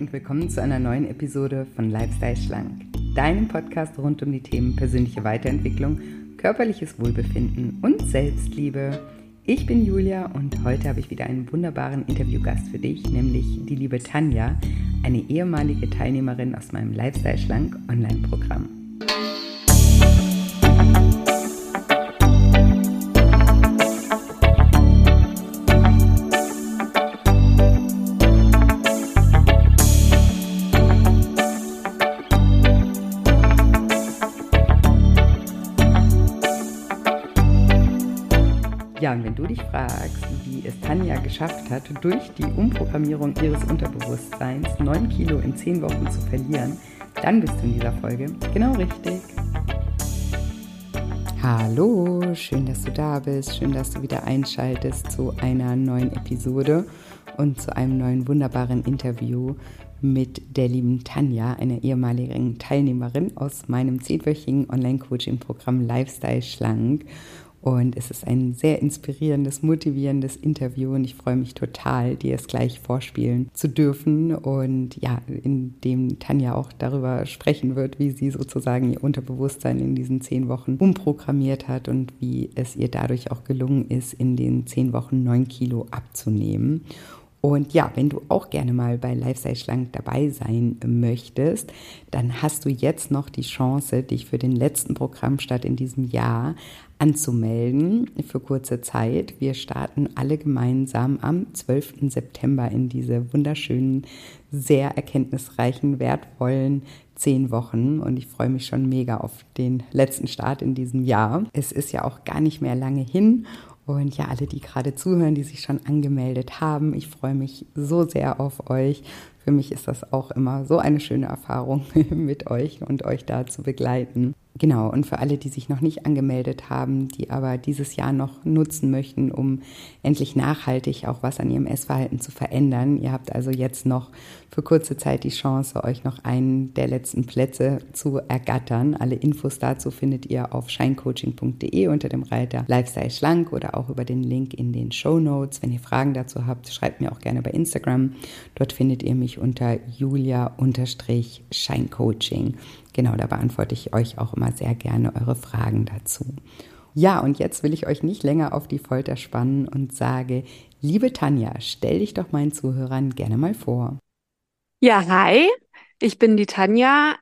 und willkommen zu einer neuen Episode von Lifestyle Schlank, deinem Podcast rund um die Themen persönliche Weiterentwicklung, körperliches Wohlbefinden und Selbstliebe. Ich bin Julia und heute habe ich wieder einen wunderbaren Interviewgast für dich, nämlich die liebe Tanja, eine ehemalige Teilnehmerin aus meinem Lifestyle Schlank Online-Programm. Ja, und wenn du dich fragst, wie es Tanja geschafft hat, durch die Umprogrammierung ihres Unterbewusstseins 9 Kilo in 10 Wochen zu verlieren, dann bist du in dieser Folge genau richtig. Hallo, schön, dass du da bist, schön, dass du wieder einschaltest zu einer neuen Episode und zu einem neuen wunderbaren Interview mit der lieben Tanja, einer ehemaligen Teilnehmerin aus meinem 10-wöchigen Online-Coaching-Programm Lifestyle Schlank. Und es ist ein sehr inspirierendes, motivierendes Interview und ich freue mich total, dir es gleich vorspielen zu dürfen. Und ja, in dem Tanja auch darüber sprechen wird, wie sie sozusagen ihr Unterbewusstsein in diesen 10 Wochen umprogrammiert hat und wie es ihr dadurch auch gelungen ist, in den 10 Wochen 9 Kilo abzunehmen. Und ja, wenn du auch gerne mal bei Lifestyle Schlank dabei sein möchtest, dann hast du jetzt noch die Chance, dich für den letzten Programmstart in diesem Jahr anzumelden für kurze Zeit. Wir starten alle gemeinsam am 12. September in diese wunderschönen, sehr erkenntnisreichen, wertvollen 10 Wochen und ich freue mich schon mega auf den letzten Start in diesem Jahr. Es ist ja auch gar nicht mehr lange hin. Und ja, alle, die gerade zuhören, die sich schon angemeldet haben, ich freue mich so sehr auf euch. Für mich ist das auch immer so eine schöne Erfahrung mit euch und euch da zu begleiten. Genau, und für alle, die sich noch nicht angemeldet haben, die aber dieses Jahr noch nutzen möchten, um endlich nachhaltig auch was an ihrem Essverhalten zu verändern. Ihr habt also jetzt noch für kurze Zeit die Chance, euch noch einen der letzten Plätze zu ergattern. Alle Infos dazu findet ihr auf shinecoaching.de unter dem Reiter Lifestyle Schlank oder auch über den Link in den Shownotes. Wenn ihr Fragen dazu habt, schreibt mir auch gerne bei Instagram. Dort findet ihr mich unter julia_shinecoaching. Genau, da beantworte ich euch auch immer sehr gerne eure Fragen dazu. Ja, und jetzt will ich euch nicht länger auf die Folter spannen und sage, liebe Tanja, stell dich doch meinen Zuhörern gerne mal vor. Ja, hi, ich bin die Tanja.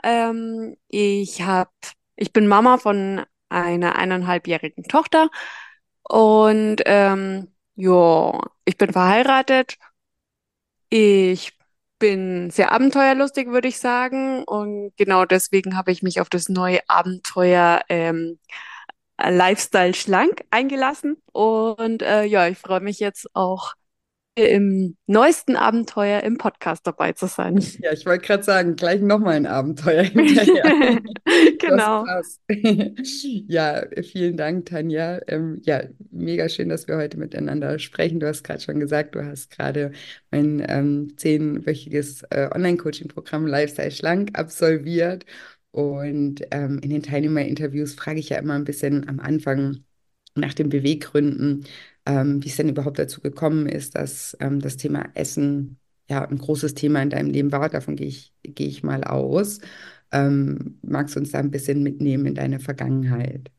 Ich bin Mama von einer 1,5-jährigen Tochter und ja, ich bin verheiratet. Ich bin sehr abenteuerlustig, würde ich sagen, und genau deswegen habe ich mich auf das neue Abenteuer Lifestyle schlank eingelassen und ja, ich freue mich jetzt auch im neuesten Abenteuer im Podcast dabei zu sein. Ja, ich wollte gerade sagen, gleich nochmal ein Abenteuer hinterher. Das Genau. passt. Ja, vielen Dank, Tanja. Ja, mega schön, dass wir heute miteinander sprechen. Du hast gerade schon gesagt, du hast gerade mein 10-wöchiges Online-Coaching-Programm Lifestyle Schlank absolviert. Und in den Teilnehmerinterviews frage ich ja immer ein bisschen am Anfang nach den Beweggründen, wie es denn überhaupt dazu gekommen ist, dass das Thema Essen ja ein großes Thema in deinem Leben war. Davon gehe ich mal aus. Magst du uns da ein bisschen mitnehmen in deine Vergangenheit?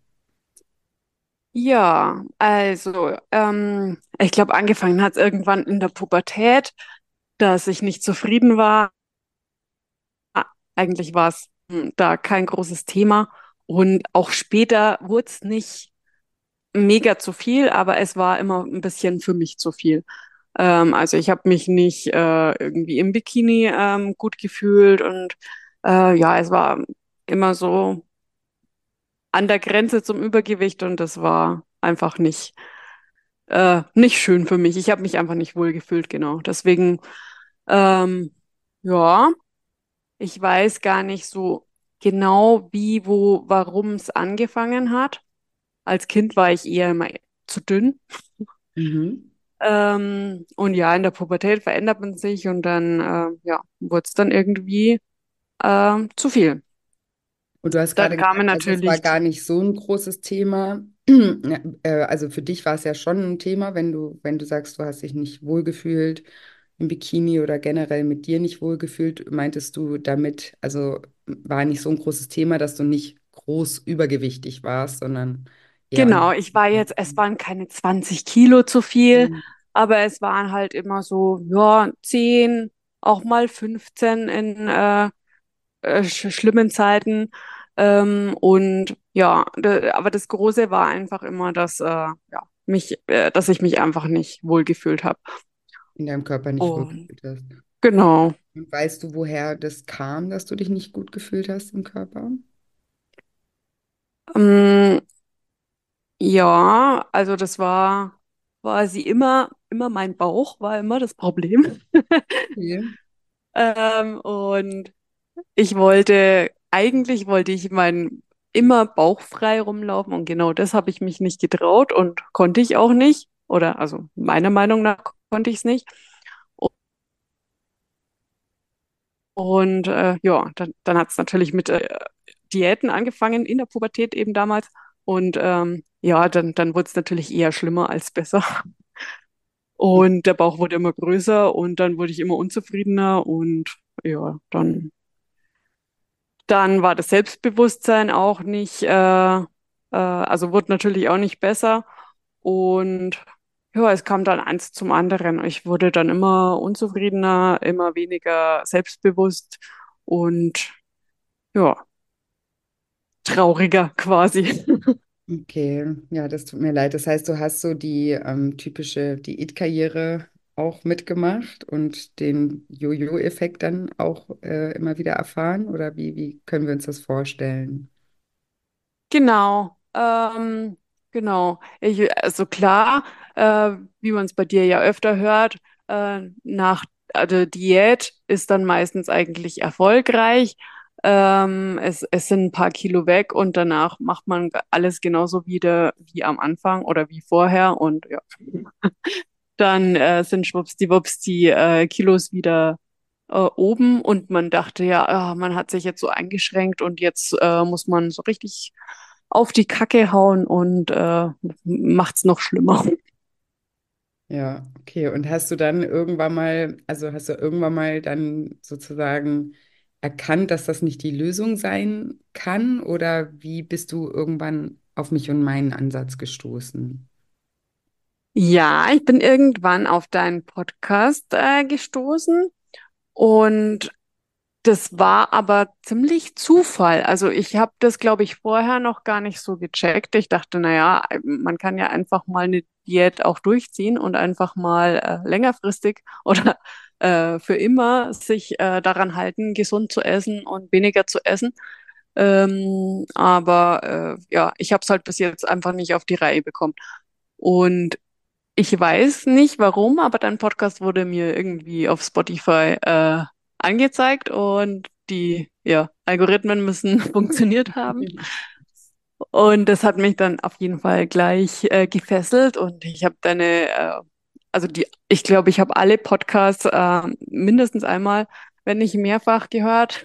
Ja, also ich glaube, angefangen hat es irgendwann in der Pubertät, dass ich nicht zufrieden war. Eigentlich war es da kein großes Thema. Und auch später wurde es nicht mega zu viel, aber es war immer ein bisschen für mich zu viel. Also ich habe mich nicht irgendwie im Bikini gut gefühlt und ja, es war immer so an der Grenze zum Übergewicht und das war einfach nicht schön für mich. Ich habe mich einfach nicht wohl gefühlt, genau. Deswegen, ja, ich weiß gar nicht so genau, wie, wo, warum es angefangen hat. Als Kind war ich eher immer zu dünn. Mhm. Und ja, in der Pubertät verändert man sich und dann, ja, wurde es dann irgendwie zu viel. Und du hast Dann gerade kamen gesagt, also es war natürlich, gar nicht so ein großes Thema. Also für dich war es ja schon ein Thema, wenn du sagst, du hast dich nicht wohlgefühlt im Bikini oder generell mit dir nicht wohlgefühlt? Meintest du damit, also war nicht so ein großes Thema, dass du nicht groß übergewichtig warst, sondern eher Genau, an. ich war jetzt, es waren keine 20 Kilo zu viel, aber es waren halt immer so, ja, 10, auch mal 15 in schlimmen Zeiten. Und ja, aber das Große war einfach immer, dass ich mich einfach nicht wohlgefühlt habe. In deinem Körper nicht Und wohlgefühlt hast. genau. Und weißt du, woher das kam, dass du dich nicht gut gefühlt hast im Körper? Ähm, ja, also das war quasi immer mein Bauch war immer das Problem. Okay. Und eigentlich wollte ich immer bauchfrei rumlaufen und genau das habe ich mich nicht getraut und konnte ich auch nicht. Oder also meiner Meinung nach konnte ich es nicht. Und ja, dann hat es natürlich mit Diäten angefangen in der Pubertät eben damals. Und ja, dann wurde es natürlich eher schlimmer als besser. Und der Bauch wurde immer größer und dann wurde ich immer unzufriedener und ja, dann war das Selbstbewusstsein auch nicht, also wurde natürlich auch nicht besser. Und ja, es kam dann eins zum anderen. Ich wurde dann immer unzufriedener, immer weniger selbstbewusst und ja, trauriger quasi. Okay, ja, das tut mir leid. Das heißt, du hast so die typische Diätkarriere auch mitgemacht und den Jojo-Effekt dann auch immer wieder erfahren? Oder wie können wir uns das vorstellen? Genau, genau. Also klar, wie man es bei dir ja öfter hört, nach also Diät ist dann meistens eigentlich erfolgreich. Es sind ein paar Kilo weg und danach macht man alles genauso wieder wie am Anfang oder wie vorher und ja, dann sind schwuppsdiwupps die Kilos wieder oben und man dachte ja, man hat sich jetzt so eingeschränkt und jetzt muss man so richtig auf die Kacke hauen und macht's noch schlimmer. Ja, okay. Und hast du dann irgendwann mal, also hast du irgendwann mal dann sozusagen erkannt, dass das nicht die Lösung sein kann? Oder wie bist du irgendwann auf mich und meinen Ansatz gestoßen? Ja, ich bin irgendwann auf deinen Podcast gestoßen und das war aber ziemlich Zufall. Also ich habe das, glaube ich, vorher noch gar nicht so gecheckt. Ich dachte, naja, man kann ja einfach mal eine Diät auch durchziehen und einfach mal längerfristig oder für immer sich daran halten, gesund zu essen und weniger zu essen. Aber ja, ich habe es halt bis jetzt einfach nicht auf die Reihe bekommen. Und ich weiß nicht warum, aber dein Podcast wurde mir irgendwie auf Spotify angezeigt und die ja, Algorithmen müssen funktioniert haben. Und das hat mich dann auf jeden Fall gleich gefesselt und ich habe ich glaube, ich habe alle Podcasts mindestens einmal, wenn nicht mehrfach gehört,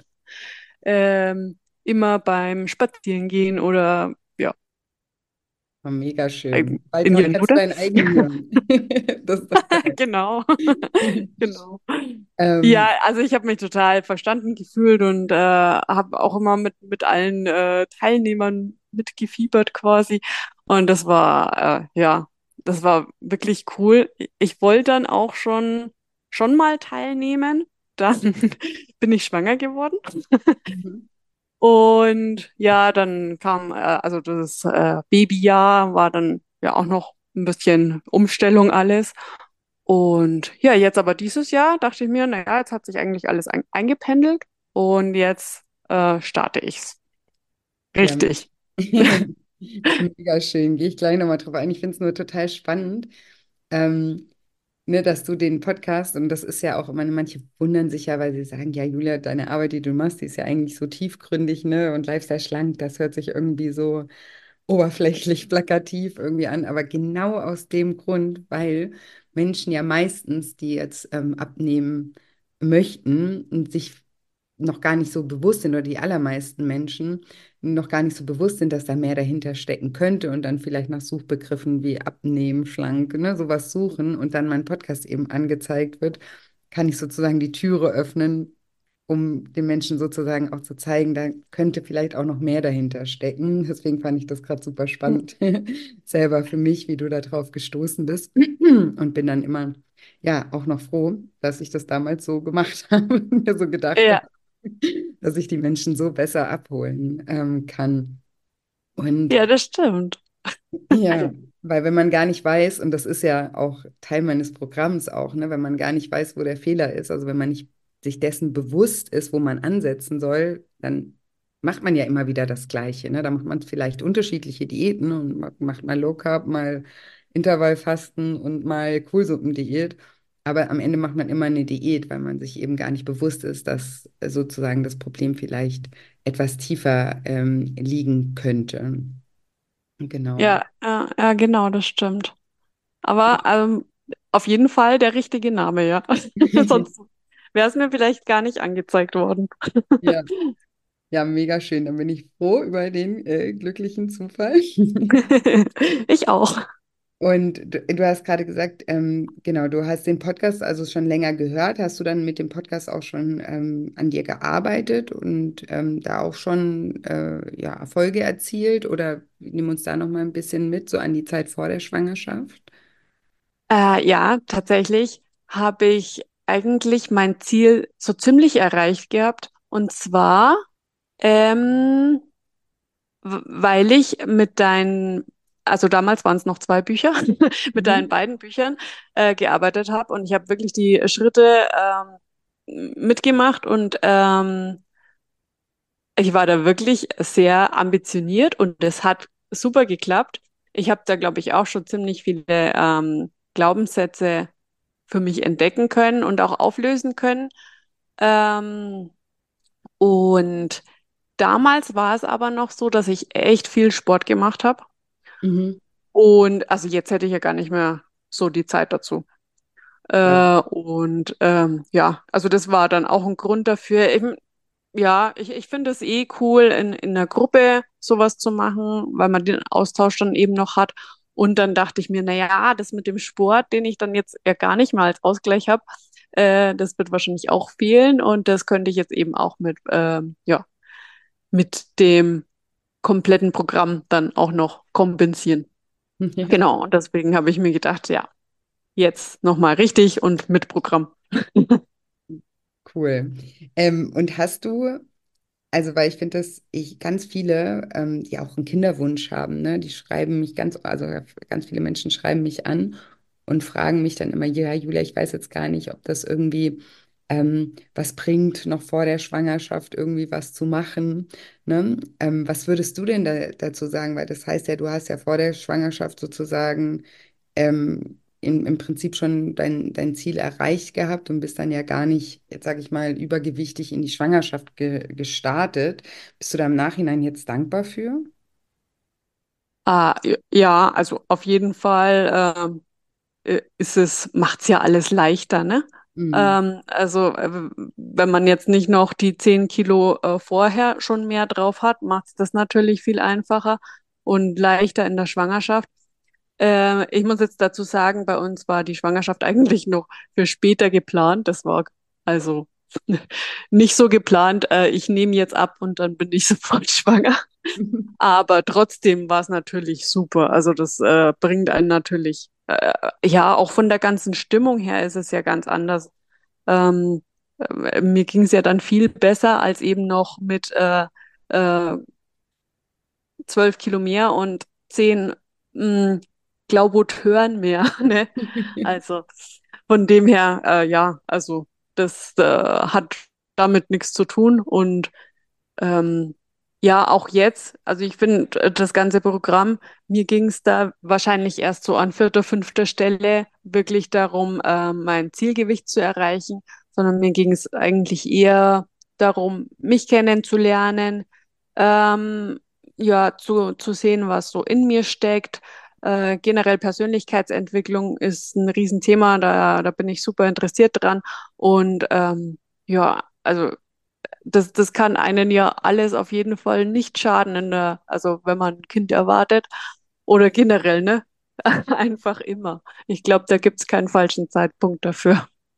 immer beim Spazierengehen oder ja, Oh, mega schön. Bald in kannst du Minute. deinen eigenen hören. Das ist doch geil. Genau, genau. Ja, Ähm, also ich habe mich total verstanden gefühlt und habe auch immer mit allen Teilnehmern mitgefiebert quasi. Und ja, das war wirklich cool. Ich wollte dann auch schon mal teilnehmen. Dann bin ich schwanger geworden. mhm. Und ja, dann kam, also das Babyjahr war dann ja auch noch ein bisschen Umstellung alles. Und ja, jetzt aber dieses Jahr dachte ich mir, naja, jetzt hat sich eigentlich alles eingependelt und jetzt starte ich's. Ja, Richtig. mega schön. Gehe ich gleich nochmal drauf ein. Ich finde es nur total spannend, ähm, ne, dass du den Podcast, und das ist ja auch immer, manche wundern sich ja, weil sie sagen, ja, Julia, deine Arbeit, die du machst, die ist ja eigentlich so tiefgründig, ne, und Lifestyle schlank, das hört sich irgendwie so oberflächlich plakativ irgendwie an, aber genau aus dem Grund, weil Menschen ja meistens, die jetzt abnehmen möchten und sich noch gar nicht so bewusst sind, oder die allermeisten Menschen noch gar nicht so bewusst sind, dass da mehr dahinter stecken könnte und dann vielleicht nach Suchbegriffen wie abnehmen, schlank, ne, sowas suchen und dann mein Podcast eben angezeigt wird kann ich sozusagen die Türe öffnen, um den Menschen sozusagen auch zu zeigen, da könnte vielleicht auch noch mehr dahinter stecken. Deswegen fand ich das gerade super spannend, selber für mich, wie du da drauf gestoßen bist. Und bin dann immer, ja, auch noch froh, dass ich das damals so gemacht habe, und mir so gedacht habe, Ja, dass ich die Menschen so besser abholen kann. Und ja, das stimmt. ja, weil wenn man gar nicht weiß, und das ist ja auch Teil meines Programms auch, ne, wenn man gar nicht weiß, wo der Fehler ist, also wenn man nicht sich dessen bewusst ist, wo man ansetzen soll, dann macht man ja immer wieder das Gleiche, ne? Da macht man vielleicht unterschiedliche Diäten und macht mal Low Carb, mal Intervallfasten und mal Kohlsuppendiät. Aber am Ende macht man immer eine Diät, weil man sich eben gar nicht bewusst ist, dass sozusagen das Problem vielleicht etwas tiefer liegen könnte. Genau. Ja, ja, genau, das stimmt. Aber auf jeden Fall der richtige Name, ja. Sonst wäre es mir vielleicht gar nicht angezeigt worden. Ja, ja, mega schön. Dann bin ich froh über den glücklichen Zufall. Ich auch. Und du hast gerade gesagt, genau, du hast den Podcast also schon länger gehört. Hast du dann mit dem Podcast auch schon an dir gearbeitet und da auch schon ja, Erfolge erzielt? Oder nimm uns da noch mal ein bisschen mit, so an die Zeit vor der Schwangerschaft? Ja, tatsächlich habe ich eigentlich mein Ziel so ziemlich erreicht gehabt. Und zwar, ähm, weil ich mit deinen, also damals waren es noch zwei Bücher, mit deinen Mhm. beiden Büchern gearbeitet habe. Und ich habe wirklich die Schritte mitgemacht und ich war da wirklich sehr ambitioniert und es hat super geklappt. Ich habe da, glaube ich, auch schon ziemlich viele Glaubenssätze für mich entdecken können und auch auflösen können. Ähm, und damals war es aber noch so, dass ich echt viel Sport gemacht habe. Mhm. Und also jetzt hätte ich ja gar nicht mehr so die Zeit dazu. Ja. Ja, also das war dann auch ein Grund dafür. Eben, ja, ich finde es eh cool, in einer Gruppe sowas zu machen, weil man den Austausch dann eben noch hat. Und dann dachte ich mir, na ja, das mit dem Sport, den ich dann jetzt ja gar nicht mal als Ausgleich habe, das wird wahrscheinlich auch fehlen. Und das könnte ich jetzt eben auch ja, mit dem kompletten Programm dann auch noch kompensieren. Ja, Genau, und deswegen habe ich mir gedacht, ja, jetzt nochmal richtig und mit Programm. cool. Und hast du also, weil ich finde, dass ich ganz viele, die auch einen Kinderwunsch haben, ne, die schreiben mich ganz, also ganz viele Menschen schreiben mich an und fragen mich dann immer, ja, Julia, ich weiß jetzt gar nicht, ob das irgendwie was bringt, noch vor der Schwangerschaft irgendwie was zu machen. Ne? Was würdest du denn dazu sagen? Weil das heißt ja, du hast ja vor der Schwangerschaft sozusagen im Prinzip schon dein Ziel erreicht gehabt und bist dann ja gar nicht, jetzt sage ich mal, übergewichtig in die Schwangerschaft gestartet. Bist du da im Nachhinein jetzt dankbar für? Ja, also auf jeden Fall macht's ja alles leichter, ne? Mhm. Wenn man jetzt nicht noch die 10 Kilo vorher schon mehr drauf hat, macht's das natürlich viel einfacher und leichter in der Schwangerschaft. Ich muss jetzt dazu sagen, bei uns war die Schwangerschaft eigentlich noch für später geplant. Das war also nicht so geplant. Ich nehme jetzt ab und dann bin ich sofort schwanger. Aber trotzdem war es natürlich super. Also das bringt einen natürlich, ja, auch von der ganzen Stimmung her ist es ja ganz anders. Ähm, Mir ging es ja dann viel besser als eben noch mit äh, 12 Kilo mehr und 10 Glaubot-Hören mehr. Ne? Also von dem her, ja, also das hat damit nichts zu tun und ähm, ja, auch jetzt, also ich finde das ganze Programm, mir ging es da wahrscheinlich erst so an vierter, fünfter Stelle wirklich darum, mein Zielgewicht zu erreichen, sondern mir ging es eigentlich eher darum, mich kennenzulernen, ähm, ja, zu sehen, was so in mir steckt. Generell Persönlichkeitsentwicklung ist ein Riesenthema, da bin ich super interessiert dran. Und ja, also das kann einen ja alles auf jeden Fall nicht schaden also wenn man ein Kind erwartet oder generell, ne? Einfach immer. Ich glaube, da gibt's keinen falschen Zeitpunkt dafür.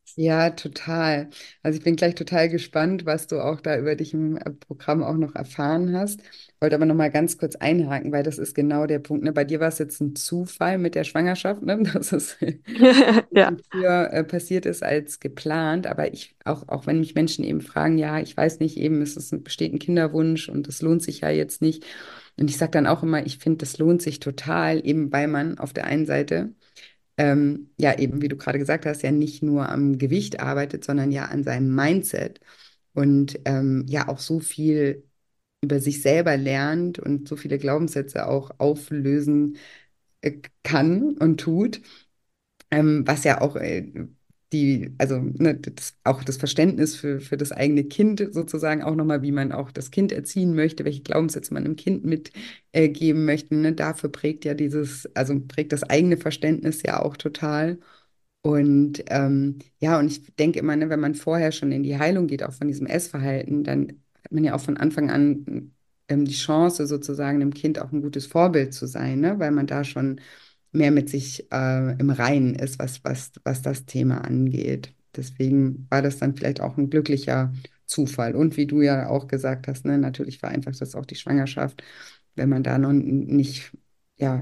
Ja, total. Also ich bin gleich total gespannt, was du auch da über dich im Programm auch noch erfahren hast. Wollte aber noch mal ganz kurz einhaken, weil das ist genau der Punkt. Ne? Bei dir war es jetzt ein Zufall mit der Schwangerschaft, ne? Dass es ein Ja, bisschen früher passiert ist als geplant. Aber auch wenn mich Menschen eben fragen, ja, ich weiß nicht, eben besteht ein Kinderwunsch und das lohnt sich ja jetzt nicht. Und ich sage dann auch immer, ich finde, das lohnt sich total, eben weil man auf der einen Seite ja, eben, wie du gerade gesagt hast, ja nicht nur am Gewicht arbeitet, sondern ja an seinem Mindset und ja auch so viel über sich selber lernt und so viele Glaubenssätze auch auflösen kann und tut, was ja auch also ne, auch das Verständnis für das eigene Kind sozusagen auch nochmal, wie man auch das Kind erziehen möchte, welche Glaubenssätze man dem Kind mitgeben möchte, ne, dafür prägt ja also prägt das eigene Verständnis ja auch total. Und ja, und ich denke immer, ne, wenn man vorher schon in die Heilung geht, auch von diesem Essverhalten, dann hat man ja auch von Anfang an die Chance, sozusagen dem Kind auch ein gutes Vorbild zu sein, ne? Weil man da schon mehr mit sich im Reinen ist, was das Thema angeht. Deswegen war das dann vielleicht auch ein glücklicher Zufall. Und wie du ja auch gesagt hast, ne, natürlich vereinfacht das auch die Schwangerschaft, wenn man da noch nicht, ja,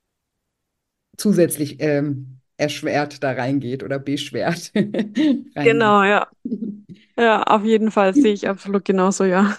zusätzlich erschwert da reingeht oder beschwert reingeht. genau, ja. Ja, auf jeden Fall sehe ich absolut genauso, ja.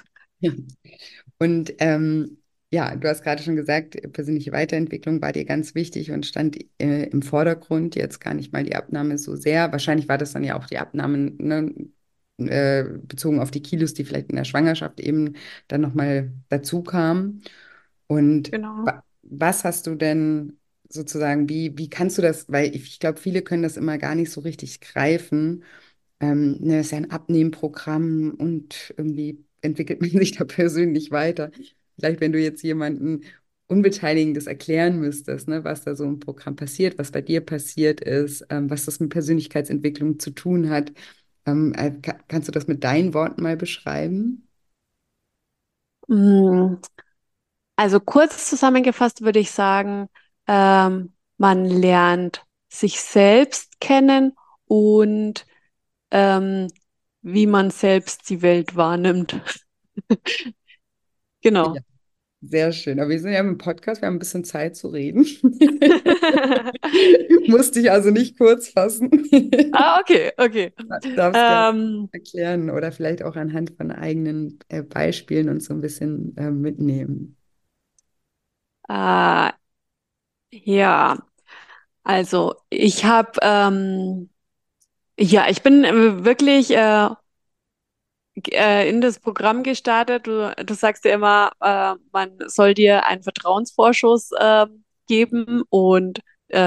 Und ja, du hast gerade schon gesagt, persönliche Weiterentwicklung war dir ganz wichtig und stand im Vordergrund. Jetzt gar nicht mal die Abnahme so sehr. Wahrscheinlich war das dann ja auch die Abnahme, ne, bezogen auf die Kilos, die vielleicht in der Schwangerschaft eben dann nochmal dazu kamen. Und Genau. was hast du denn sozusagen, wie kannst du das, weil ich glaube, viele können das immer gar nicht so richtig greifen. Ne, ist ja ein Abnehmprogramm und irgendwie entwickelt man sich da persönlich weiter. Vielleicht, wenn du jetzt jemanden Unbeteiligten das erklären müsstest, ne, was da so im Programm passiert, was bei dir passiert ist, was das mit Persönlichkeitsentwicklung zu tun hat, kannst du das mit deinen Worten mal beschreiben? Mm, Also kurz zusammengefasst würde ich sagen, man lernt sich selbst kennen und ähm, wie man selbst die Welt wahrnimmt. Genau. Ja, sehr schön. Aber wir sind ja im Podcast, wir haben ein bisschen Zeit zu reden. Musste ich also nicht kurz fassen. Ah, okay, okay. Darfst gerne Ähm, erklären oder vielleicht auch anhand von eigenen Beispielen uns so ein bisschen mitnehmen. äh, ja, also ich bin wirklich in das Programm gestartet. Du sagst ja immer, man soll dir einen Vertrauensvorschuss geben und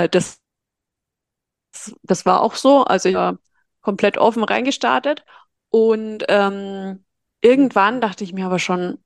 das war auch so. Also ich war komplett offen reingestartet und irgendwann dachte ich mir aber schon,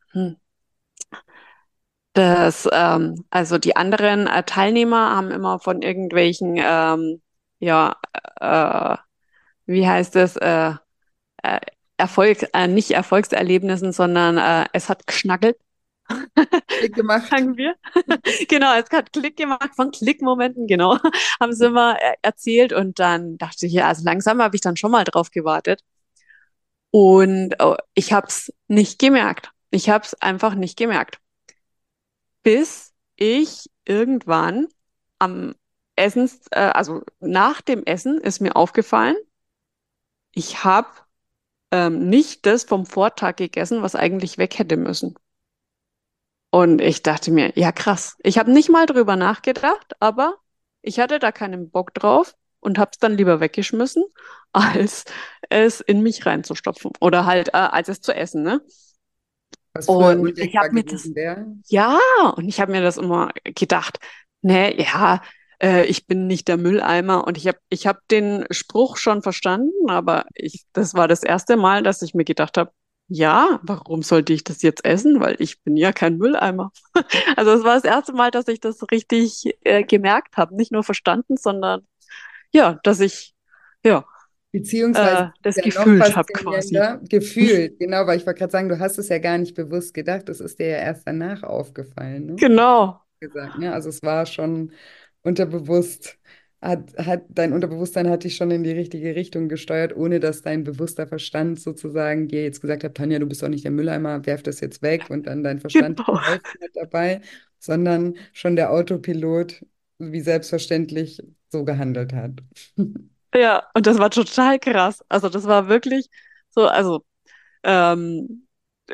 also die anderen Teilnehmer haben immer von irgendwelchen, ja, äh, wie heißt es, äh, nicht Erfolgserlebnissen, sondern es hat geschnackelt, Klick gemacht. sagen wir. Genau, es hat Klick gemacht, von Klickmomenten, genau, haben sie immer erzählt und dann dachte ich, ja, also langsam habe ich dann schon mal drauf gewartet und ich habe es nicht gemerkt. Ich habe es einfach nicht gemerkt, bis ich irgendwann am also nach dem Essen ist mir aufgefallen, ich habe nicht das vom Vortag gegessen, was eigentlich weg hätte müssen. Und ich dachte mir, ja krass. Ich habe nicht mal drüber nachgedacht, aber ich hatte da keinen Bock drauf und habe es dann lieber weggeschmissen, als es in mich reinzustopfen oder halt als es zu essen, ne? Was früher Und ich undenkbar habe mir das, gewesen wäre. ja, und ich habe mir das immer gedacht, ne, ja, ich bin nicht der Mülleimer und ich hab den Spruch schon verstanden, aber das war das erste Mal, dass ich mir gedacht habe, ja, warum sollte ich das jetzt essen? Weil ich bin ja kein Mülleimer. Also es war das erste Mal, dass ich das richtig gemerkt habe. Nicht nur verstanden, sondern ja, dass ich ja Beziehungsweise ist das ja noch gefühlt habe quasi. faszinierender, gefühlt, genau, weil ich wollte gerade sagen, du hast es ja gar nicht bewusst gedacht, das ist dir ja erst danach aufgefallen, ne? Genau. Gesagt, ne? Also es war schon unterbewusst dein Unterbewusstsein hat dich schon in die richtige Richtung gesteuert, ohne dass dein bewusster Verstand sozusagen dir jetzt gesagt hat, Tanja, du bist doch nicht der Mülleimer, werf das jetzt weg und dann dein Verstand dir Genau. geholfen hat dabei, sondern schon der Autopilot wie selbstverständlich so gehandelt hat. Ja, und das war total krass. Also das war wirklich so, ähm,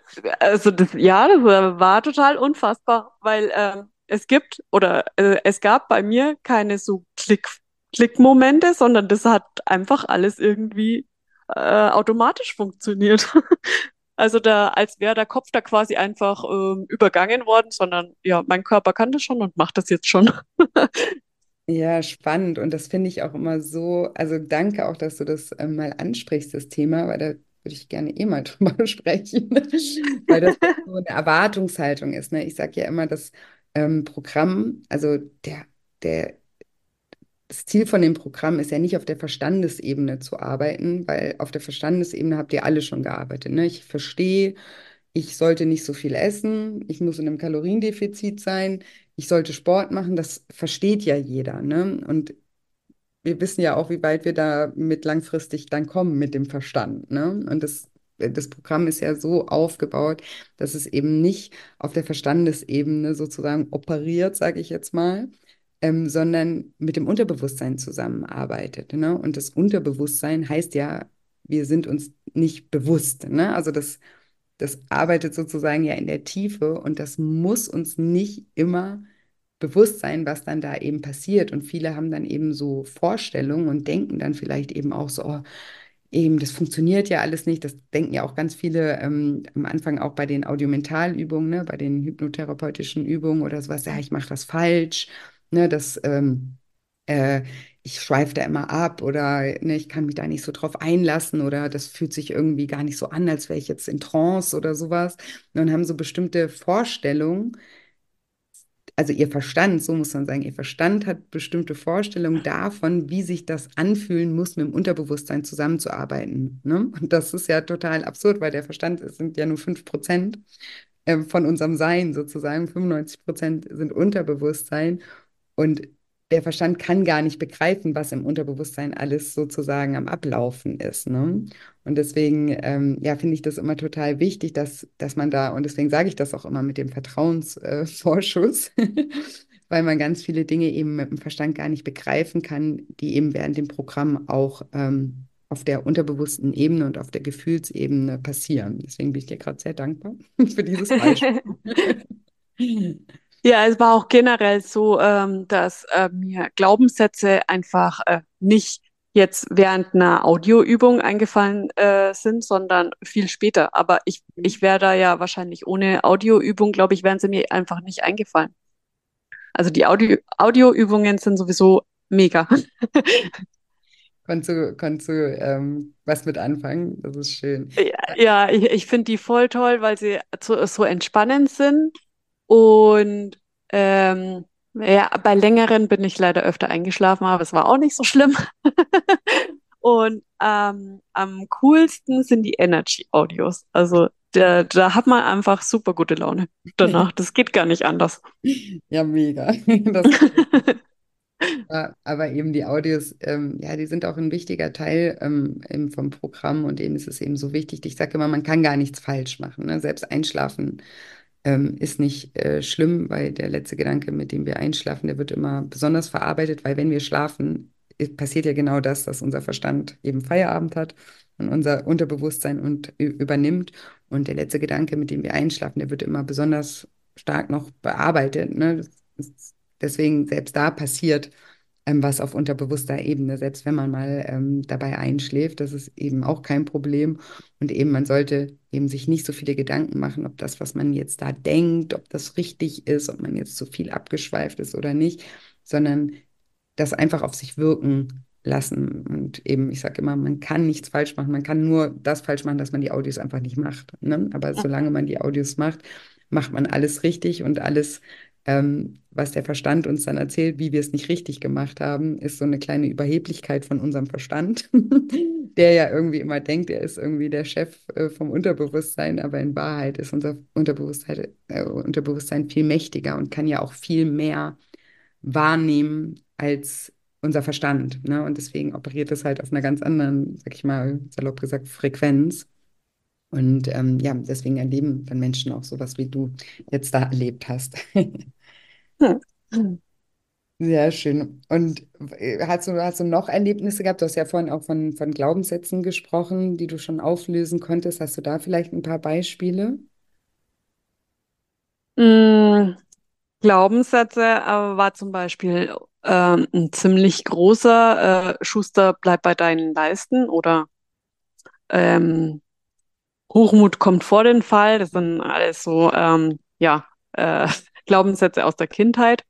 das war total unfassbar, weil es gibt oder es gab bei mir keine so Klickmomente, sondern das hat einfach alles irgendwie automatisch funktioniert. Also als wäre der Kopf da quasi einfach übergangen worden, sondern ja, mein Körper kann das schon und macht das jetzt schon. Ja, spannend. Und das finde ich auch immer so, also danke auch, dass du das mal ansprichst, das Thema, weil da würde ich gerne eh mal drüber sprechen, weil das so eine Erwartungshaltung ist. Ne? Ich sage ja immer, das Programm, also der, das Ziel von dem Programm ist ja nicht auf der Verstandesebene zu arbeiten, weil auf der Verstandesebene habt ihr alle schon gearbeitet. Ne? Ich verstehe, ich sollte nicht so viel essen, ich muss in einem Kaloriendefizit sein, ich sollte Sport machen, das versteht ja jeder, ne? Und wir wissen ja auch, wie weit wir da mit langfristig dann kommen mit dem Verstand, ne? Und das Programm ist ja so aufgebaut, dass es eben nicht auf der Verstandesebene sozusagen operiert, sage ich jetzt mal, sondern mit dem Unterbewusstsein zusammenarbeitet, ne? Und das Unterbewusstsein heißt ja, wir sind uns nicht bewusst, ne? Also das arbeitet sozusagen ja in der Tiefe und das muss uns nicht immer bewusst sein, was dann da eben passiert. Und viele haben dann eben so Vorstellungen und denken dann vielleicht eben auch so, oh, eben, das funktioniert ja alles nicht. Das denken ja auch ganz viele am Anfang auch bei den Audiomentalübungen, ne, bei den hypnotherapeutischen Übungen oder sowas, ja, ich mache das falsch, ne, äh, ich schweife da immer ab oder ne, ich kann mich da nicht so drauf einlassen oder das fühlt sich irgendwie gar nicht so an, als wäre ich jetzt in Trance oder sowas. Und haben so bestimmte Vorstellungen, also ihr Verstand, so muss man sagen, ihr Verstand hat bestimmte Vorstellungen davon, wie sich das anfühlen muss, mit dem Unterbewusstsein zusammenzuarbeiten. Ne? Und das ist ja total absurd, weil der Verstand es sind ja nur 5% von unserem Sein sozusagen. 95% sind Unterbewusstsein. Und der Verstand kann gar nicht begreifen, was im Unterbewusstsein alles sozusagen am Ablaufen ist. Ne? Und deswegen, ja, finde ich das immer total wichtig, dass man da, und deswegen sage ich das auch immer mit dem Vertrauensvorschuss, weil man ganz viele Dinge eben mit dem Verstand gar nicht begreifen kann, die eben während dem Programm auch auf der unterbewussten Ebene und auf der Gefühlsebene passieren. Deswegen bin ich dir gerade sehr dankbar für dieses Beispiel. Ja, es war auch generell so, dass mir Glaubenssätze einfach nicht jetzt während einer Audioübung eingefallen sind, sondern viel später. Aber ich wäre da ja wahrscheinlich ohne Audioübung, glaube ich, wären sie mir einfach nicht eingefallen. Also die Audioübungen sind sowieso mega. Konntest du was mit anfangen? Das ist schön. Ja, ja, ich finde die voll toll, weil sie so entspannend sind. Und ja, bei längeren bin ich leider öfter eingeschlafen, aber es war auch nicht so schlimm. Und am coolsten sind die Energy Audios. Also da hat man einfach super gute Laune danach. Das geht gar nicht anders. Ja, mega. Das aber eben die Audios, ja, die sind auch ein wichtiger Teil eben vom Programm und eben ist es eben so wichtig. Ich sage immer, man kann gar nichts falsch machen. Ne? Selbst einschlafen ist nicht schlimm, weil der letzte Gedanke, mit dem wir einschlafen, der wird immer besonders verarbeitet, weil wenn wir schlafen, passiert ja genau das, dass unser Verstand eben Feierabend hat und unser Unterbewusstsein übernimmt. Und der letzte Gedanke, mit dem wir einschlafen, der wird immer besonders stark noch bearbeitet. Ne? Deswegen selbst da passiert was auf unterbewusster Ebene, selbst wenn man mal dabei einschläft, das ist eben auch kein Problem. Und eben, man sollte eben sich nicht so viele Gedanken machen, ob das, was man jetzt da denkt, ob das richtig ist, ob man jetzt zu viel abgeschweift ist oder nicht, sondern das einfach auf sich wirken lassen. Und eben, ich sage immer, man kann nichts falsch machen, man kann nur das falsch machen, dass man die Audios einfach nicht macht. Ne? Aber solange man die Audios macht, macht man alles richtig und alles, was der Verstand uns dann erzählt, wie wir es nicht richtig gemacht haben, ist so eine kleine Überheblichkeit von unserem Verstand, der ja irgendwie immer denkt, er ist irgendwie der Chef vom Unterbewusstsein, aber in Wahrheit ist unser Unterbewusstsein viel mächtiger und kann ja auch viel mehr wahrnehmen, als unser Verstand, ne? Und deswegen operiert es halt auf einer ganz anderen, sag ich mal, salopp gesagt, Frequenz. Und ja, deswegen erleben dann Menschen auch sowas, wie du jetzt da erlebt hast. Hm. Sehr schön. Und hast du noch Erlebnisse gehabt? Du hast ja vorhin auch von Glaubenssätzen gesprochen, die du schon auflösen konntest. Hast du da vielleicht ein paar Beispiele? Mm, Glaubenssätze war zum Beispiel ein ziemlich großer Schuster, bleib bei deinen Leisten oder ähm, Hochmut kommt vor den Fall. Das sind alles so ja, Glaubenssätze aus der Kindheit.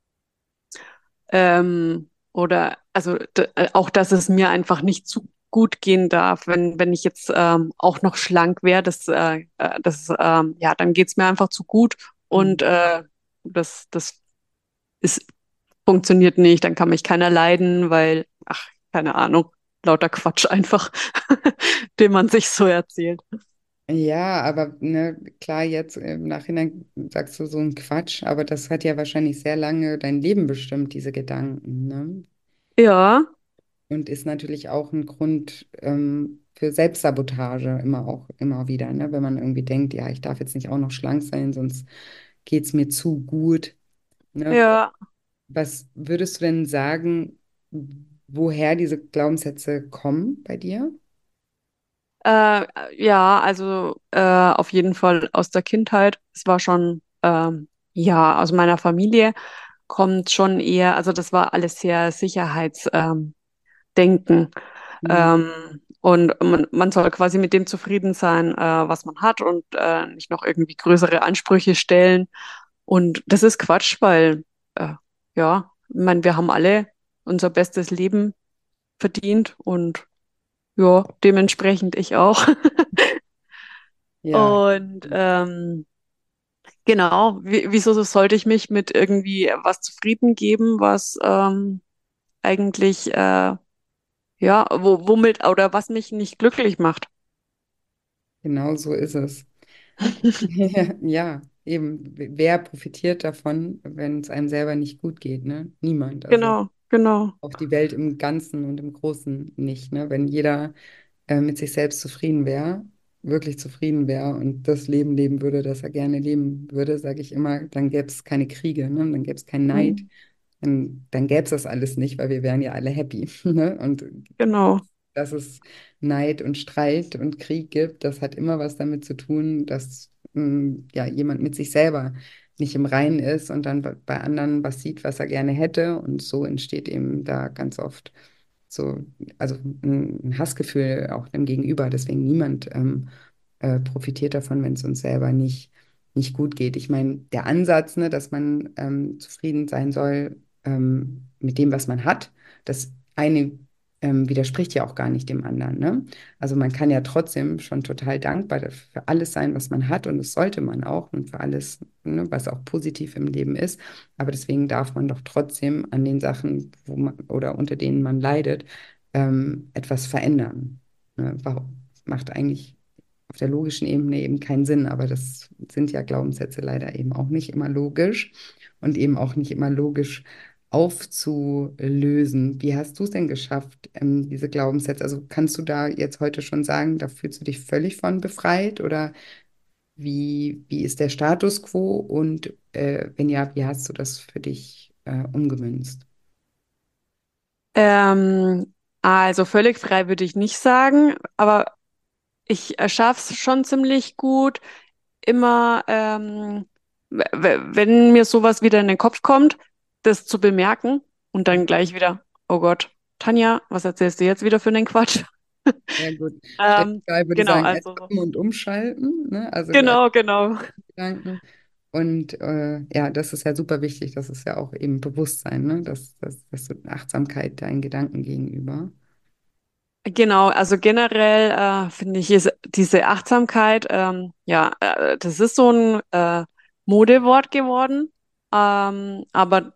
Oder also auch, dass es mir einfach nicht zu gut gehen darf, wenn ich jetzt auch noch schlank wäre, ja, dann geht's mir einfach zu gut und Mhm. das ist, funktioniert nicht, dann kann mich keiner leiden, weil, ach, keine Ahnung, lauter Quatsch einfach, den man sich so erzählt. Ja, aber ne, klar, jetzt im Nachhinein sagst du so ein Quatsch, aber das hat ja wahrscheinlich sehr lange dein Leben bestimmt, diese Gedanken, ne? Ja, Und ist natürlich auch ein Grund für Selbstsabotage immer auch immer wieder, ne? Wenn man irgendwie denkt, ja, ich darf jetzt nicht auch noch schlank sein, sonst geht es mir zu gut. Ne? ja. Was würdest du denn sagen, woher diese Glaubenssätze kommen bei dir? Äh, ja, also auf jeden Fall aus der Kindheit. Es war schon, ja, aus meiner Familie kommt schon eher, also das war alles sehr Sicherheitsdenken. Mhm. Und man soll quasi mit dem zufrieden sein, was man hat und nicht noch irgendwie größere Ansprüche stellen. Und das ist Quatsch, weil, äh, ja, ich meine, wir haben alle unser bestes Leben verdient und ja, dementsprechend ich auch. Ja, Und genau, wieso sollte ich mich mit irgendwie was zufrieden geben, was eigentlich, ja, womit oder was mich nicht glücklich macht? genau so ist es. Ja, eben. Wer profitiert davon, wenn es einem selber nicht gut geht, ne? Niemand. Also Genau, genau, auch die Welt im Ganzen und im Großen nicht, ne? Wenn jeder mit sich selbst zufrieden wäre, wirklich zufrieden wäre und das Leben leben würde, das er gerne leben würde, sage ich immer, dann gäbe es keine Kriege, ne? Dann gäbe es keinen Neid, mhm, dann gäbe es das alles nicht, weil wir wären ja alle happy, ne? Und genau, dass es Neid und Streit und Krieg gibt, das hat immer was damit zu tun, dass ja, jemand mit sich selber nicht im Reinen ist und dann bei anderen was sieht, was er gerne hätte. Und so entsteht eben da ganz oft so, also ein Hassgefühl auch dem Gegenüber. Deswegen niemand profitiert davon, wenn es uns selber nicht gut geht. Ich meine, der Ansatz, ne, dass man zufrieden sein soll mit dem, was man hat, das eine widerspricht ja auch gar nicht dem anderen, ne? Also man kann ja trotzdem schon total dankbar für alles sein, was man hat und das sollte man auch und für alles, ne, was auch positiv im Leben ist. Aber deswegen darf man doch trotzdem an den Sachen, wo man oder unter denen man leidet, etwas verändern. Ne? Warum? Macht eigentlich auf der logischen Ebene eben keinen Sinn, aber das sind ja Glaubenssätze leider eben auch nicht immer logisch und eben auch nicht immer logisch aufzulösen. Wie hast du es denn geschafft, diese Glaubenssätze? Also kannst du da jetzt heute schon sagen, da fühlst du dich völlig von befreit oder wie ist der Status quo und wenn ja, wie hast du das für dich umgemünzt? Ähm, also völlig frei würde ich nicht sagen, aber ich schaffe es schon ziemlich gut, immer, wenn mir sowas wieder in den Kopf kommt, das zu bemerken und dann gleich wieder, oh Gott, Tanja, was erzählst du jetzt wieder für einen Quatsch? Ja, gut. Stefan würde Genau, sagen, also so. ertappen und umschalten, ne? Also Genau, genau. Gedanken. Und ja, das ist ja super wichtig. Das ist ja auch eben Bewusstsein, ne? Das so Achtsamkeit deinen Gedanken gegenüber. Genau, also generell finde ich, ist diese Achtsamkeit, ja, das ist so ein Modewort geworden, aber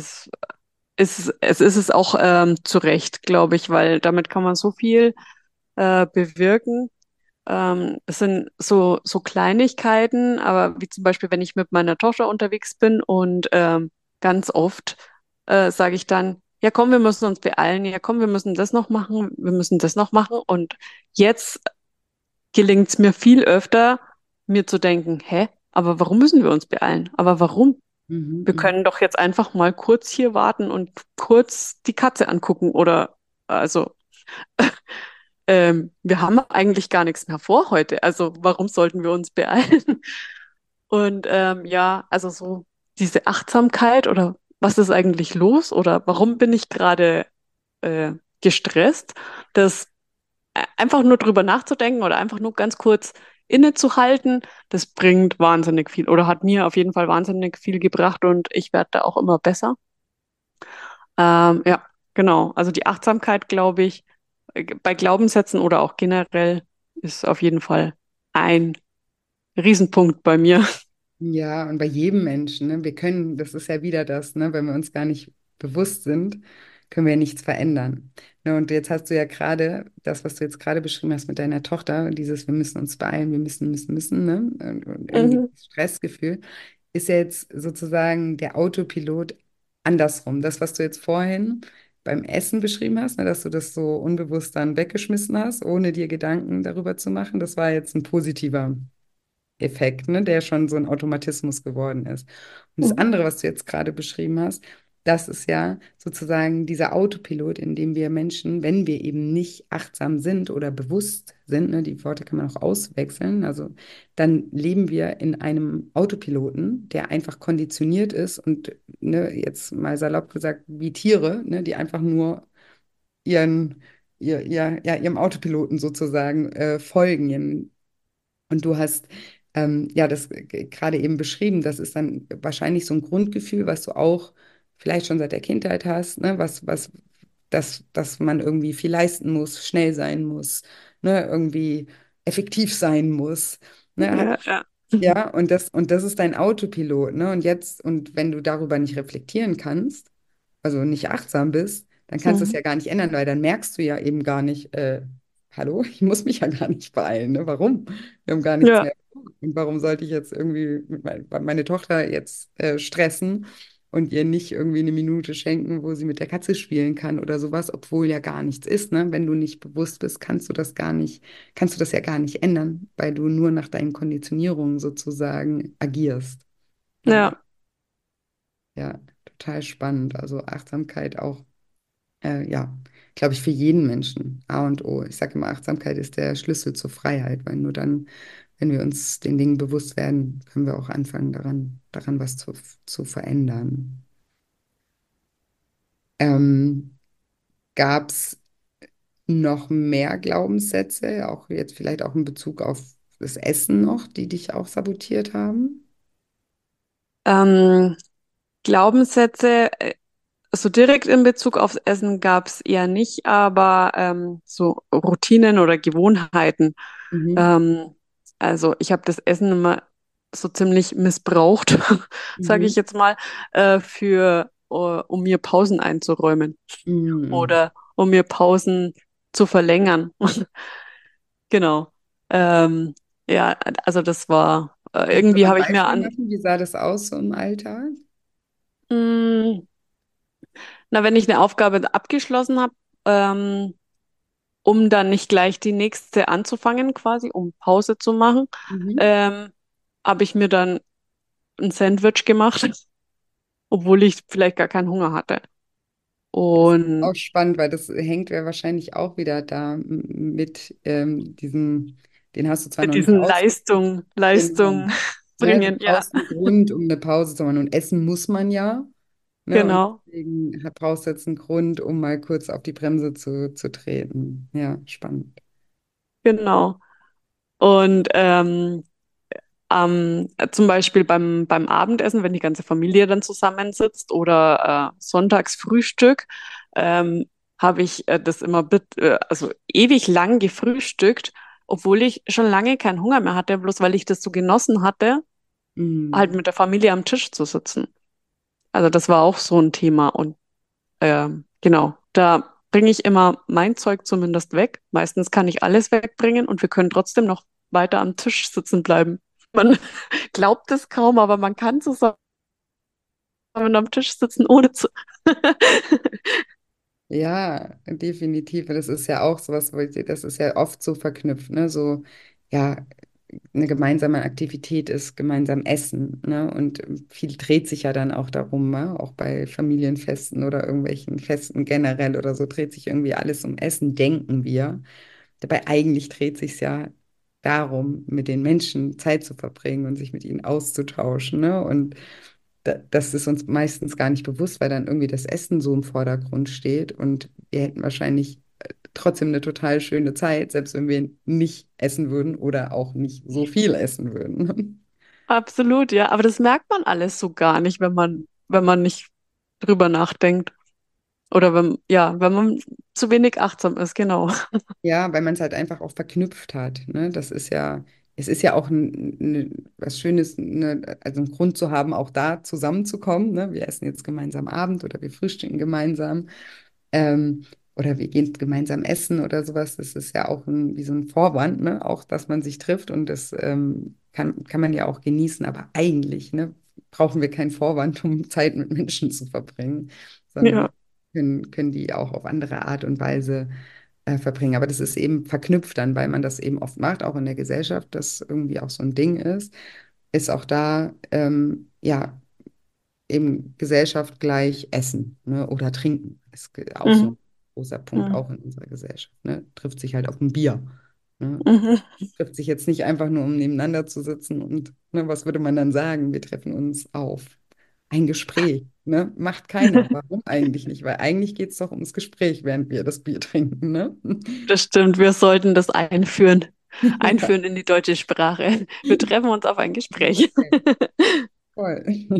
es ist es auch zu Recht, glaube ich, weil damit kann man so viel bewirken. Es sind so Kleinigkeiten, aber wie zum Beispiel, wenn ich mit meiner Tochter unterwegs bin und ganz oft sage ich dann, ja komm, wir müssen uns beeilen, ja komm, wir müssen das noch machen, wir müssen das noch machen. Und jetzt gelingt es mir viel öfter, mir zu denken, hä, aber warum müssen wir uns beeilen? Aber warum? Mhm, Wir mhm. können doch jetzt einfach mal kurz hier warten und kurz die Katze angucken oder also wir haben eigentlich gar nichts mehr vor heute. Also warum sollten wir uns beeilen? Und ja, also so diese Achtsamkeit oder was ist eigentlich los oder warum bin ich gerade äh, gestresst, das einfach nur drüber nachzudenken oder einfach nur ganz kurz innezuhalten, das bringt wahnsinnig viel oder hat mir auf jeden Fall wahnsinnig viel gebracht und ich werde da auch immer besser. Ja, genau. Also die Achtsamkeit, glaube ich, bei Glaubenssätzen oder auch generell ist auf jeden Fall ein Riesenpunkt bei mir. Ja, und bei jedem Menschen, ne? Wir können, das ist ja wieder das, ne? Wenn wir uns gar nicht bewusst sind, können wir ja nichts verändern. Ne? Und jetzt hast du ja gerade das, was du jetzt gerade beschrieben hast mit deiner Tochter, dieses, wir müssen uns beeilen, wir müssen, ne? Und irgendwie Mhm. das Stressgefühl, ist ja jetzt sozusagen der Autopilot andersrum. Das, was du jetzt vorhin beim Essen beschrieben hast, ne? Dass du das so unbewusst dann weggeschmissen hast, ohne dir Gedanken darüber zu machen, das war jetzt ein positiver Effekt, ne, der schon so ein Automatismus geworden ist. Und das Mhm. andere, was du jetzt gerade beschrieben hast, das ist ja sozusagen dieser Autopilot, in dem wir Menschen, wenn wir eben nicht achtsam sind oder bewusst sind, ne, die Worte kann man auch auswechseln, also dann leben wir in einem Autopiloten, der einfach konditioniert ist und ne, jetzt mal salopp gesagt, wie Tiere, ne, die einfach nur ihren, ja, ihrem Autopiloten sozusagen folgen, und du hast ja das gerade eben beschrieben, das ist dann wahrscheinlich so ein Grundgefühl, was du auch vielleicht schon seit der Kindheit hast, ne? Dass man irgendwie viel leisten muss, schnell sein muss, ne? Irgendwie effektiv sein muss. Ne? Ja, ja. Ja, und das ist dein Autopilot, ne? Und jetzt, und wenn du darüber nicht reflektieren kannst, also nicht achtsam bist, dann kannst du es Mhm. ja gar nicht ändern, weil dann merkst du ja eben gar nicht, hallo, ich muss mich ja gar nicht beeilen, ne? Warum? Wir haben gar nichts Ja, mehr. Und warum sollte ich jetzt irgendwie meine Tochter jetzt stressen und ihr nicht irgendwie eine Minute schenken, wo sie mit der Katze spielen kann oder sowas, obwohl ja gar nichts ist, ne? Wenn du nicht bewusst bist, kannst du das gar nicht, kannst du das ja gar nicht ändern, weil du nur nach deinen Konditionierungen sozusagen agierst. Ja, ja, ja, total spannend. Also Achtsamkeit auch, ja, glaube ich, für jeden Menschen A und O. Ich sage immer, Achtsamkeit ist der Schlüssel zur Freiheit, weil nur dann, wenn wir uns den Dingen bewusst werden, können wir auch anfangen, daran was zu verändern. Gab es noch mehr Glaubenssätze, auch jetzt vielleicht auch in Bezug auf das Essen noch, die dich auch sabotiert haben? ähm, Glaubenssätze, so direkt in Bezug aufs Essen gab es eher nicht, aber so Routinen oder Gewohnheiten. Mhm. Ähm, also ich habe das Essen immer so ziemlich missbraucht, sage ich Mhm. jetzt mal, um mir Pausen einzuräumen Mhm. oder um mir Pausen zu verlängern. Genau. Ähm, ja, also das war Kannst du irgendwie mal ein habe ich mir Beispiel an, machen? Wie sah das aus so im Alltag? mh, na, wenn ich eine Aufgabe abgeschlossen habe, ähm, um dann nicht gleich die nächste anzufangen, quasi, um Pause zu machen, Mhm. ähm, habe ich mir dann ein Sandwich gemacht, obwohl ich vielleicht gar keinen Hunger hatte. Auch Und spannend, weil das hängt ja wahrscheinlich auch wieder da mit diesem, den hast du zwar mit noch nicht diesen ausgeführt, genau. Leistung Ne, du bringen, ja, brauchst einen Grund, um eine Pause zu machen. Und essen muss man ja. Ne, und genau, deswegen brauchst du jetzt einen Grund, um mal kurz auf die Bremse zu treten. Ja, spannend. genau. Und zum Beispiel beim Abendessen, wenn die ganze Familie dann zusammensitzt oder Sonntagsfrühstück, habe ich das immer also ewig lang gefrühstückt, obwohl ich schon lange keinen Hunger mehr hatte, bloß weil ich das so genossen hatte, halt Mhm. mit der Familie am Tisch zu sitzen. Also das war auch so ein Thema und genau, da bringe ich immer mein Zeug zumindest weg. Meistens kann ich alles wegbringen und wir können trotzdem noch weiter am Tisch sitzen bleiben. Man glaubt es kaum, aber man kann zusammen am Tisch sitzen, ohne zu. Ja, definitiv. Das ist ja auch sowas, das ist ja oft so verknüpft, ne? So, ja, eine gemeinsame Aktivität ist gemeinsam Essen, ne? Und viel dreht sich ja dann auch darum, ne? Auch bei Familienfesten oder irgendwelchen Festen generell oder so dreht sich irgendwie alles um Essen, denken wir. Dabei eigentlich dreht sich ja darum, mit den Menschen Zeit zu verbringen und sich mit ihnen auszutauschen, ne? Und das ist uns meistens gar nicht bewusst, weil dann irgendwie das Essen so im Vordergrund steht und wir hätten wahrscheinlich trotzdem eine total schöne Zeit, selbst wenn wir nicht essen würden oder auch nicht so viel essen würden. Absolut, ja. Aber das merkt man alles so gar nicht, wenn man nicht drüber nachdenkt. Oder wenn man zu wenig achtsam ist, genau. Ja, weil man es halt einfach auch verknüpft hat. Ne? Das ist ja, es ist ja auch was Schönes, also einen Grund zu haben, auch da zusammenzukommen. Ne? Wir essen jetzt gemeinsam Abend oder wir frühstücken gemeinsam. Ähm, oder wir gehen gemeinsam essen oder sowas. Das ist ja auch wie so ein Vorwand, ne? Auch, dass man sich trifft und das kann man ja auch genießen. Aber eigentlich, ne, brauchen wir keinen Vorwand, um Zeit mit Menschen zu verbringen, sondern Ja. können die auch auf andere Art und Weise verbringen. Aber das ist eben verknüpft dann, weil man das eben oft macht, auch in der Gesellschaft, das irgendwie auch so ein Ding ist auch da, ja, eben Gesellschaft gleich Essen, ne, oder Trinken. Auch so Mhm. ein großer Punkt, Mhm. auch in unserer Gesellschaft. Ne? Trifft sich halt auf ein Bier. Ne? Mhm. Trifft sich jetzt nicht einfach nur, um nebeneinander zu sitzen und ne, was würde man dann sagen? Wir treffen uns auf ein Gespräch. Ne? Macht keiner. Warum eigentlich nicht? Weil eigentlich geht es doch ums Gespräch, während wir das Bier trinken. Ne? Das stimmt, wir sollten das einführen. Ja, Einführen in die deutsche Sprache. Wir treffen uns auf ein Gespräch. voll.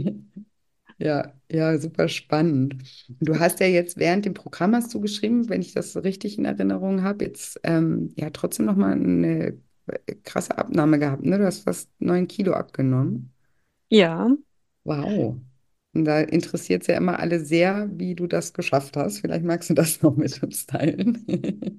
Ja, ja, super spannend. Du hast ja jetzt während dem Programm hast du geschrieben, wenn ich das so richtig in Erinnerung habe, jetzt ja trotzdem noch mal eine krasse Abnahme gehabt, ne? Du hast fast 9 Kilo abgenommen. Ja. Wow. Und da interessiert es ja immer alle sehr, wie du das geschafft hast. Vielleicht magst du das noch mit uns teilen.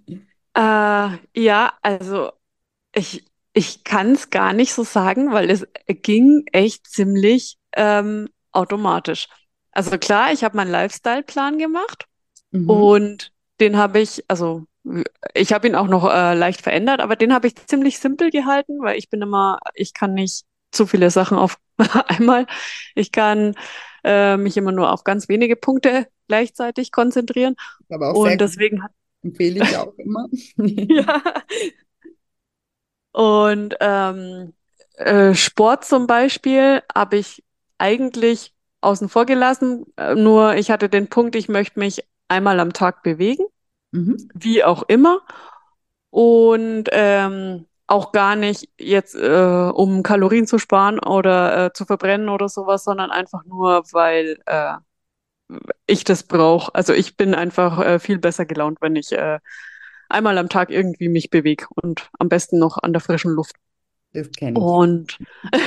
Ja, also ich kann es gar nicht so sagen, weil es ging echt ziemlich automatisch. Also klar, ich habe meinen Lifestyle-Plan gemacht Mhm. und den habe ich habe ihn auch noch leicht verändert, aber den habe ich ziemlich simpel gehalten, weil ich kann nicht zu viele Sachen auf einmal. Ich kann mich immer nur auf ganz wenige Punkte gleichzeitig konzentrieren Aber auch und sehr gut. deswegen hat, Empfehle ich ja auch immer. ja. Und Sport zum Beispiel habe ich eigentlich außen vor gelassen. Nur ich hatte den Punkt, ich möchte mich einmal am Tag bewegen, Mhm. wie auch immer. Und auch gar nicht jetzt, um Kalorien zu sparen oder zu verbrennen oder sowas, sondern einfach nur, weil ich das brauche. Also ich bin einfach viel besser gelaunt, wenn ich einmal am Tag irgendwie mich bewege und am besten noch an der frischen Luft. Das kenne ich. Und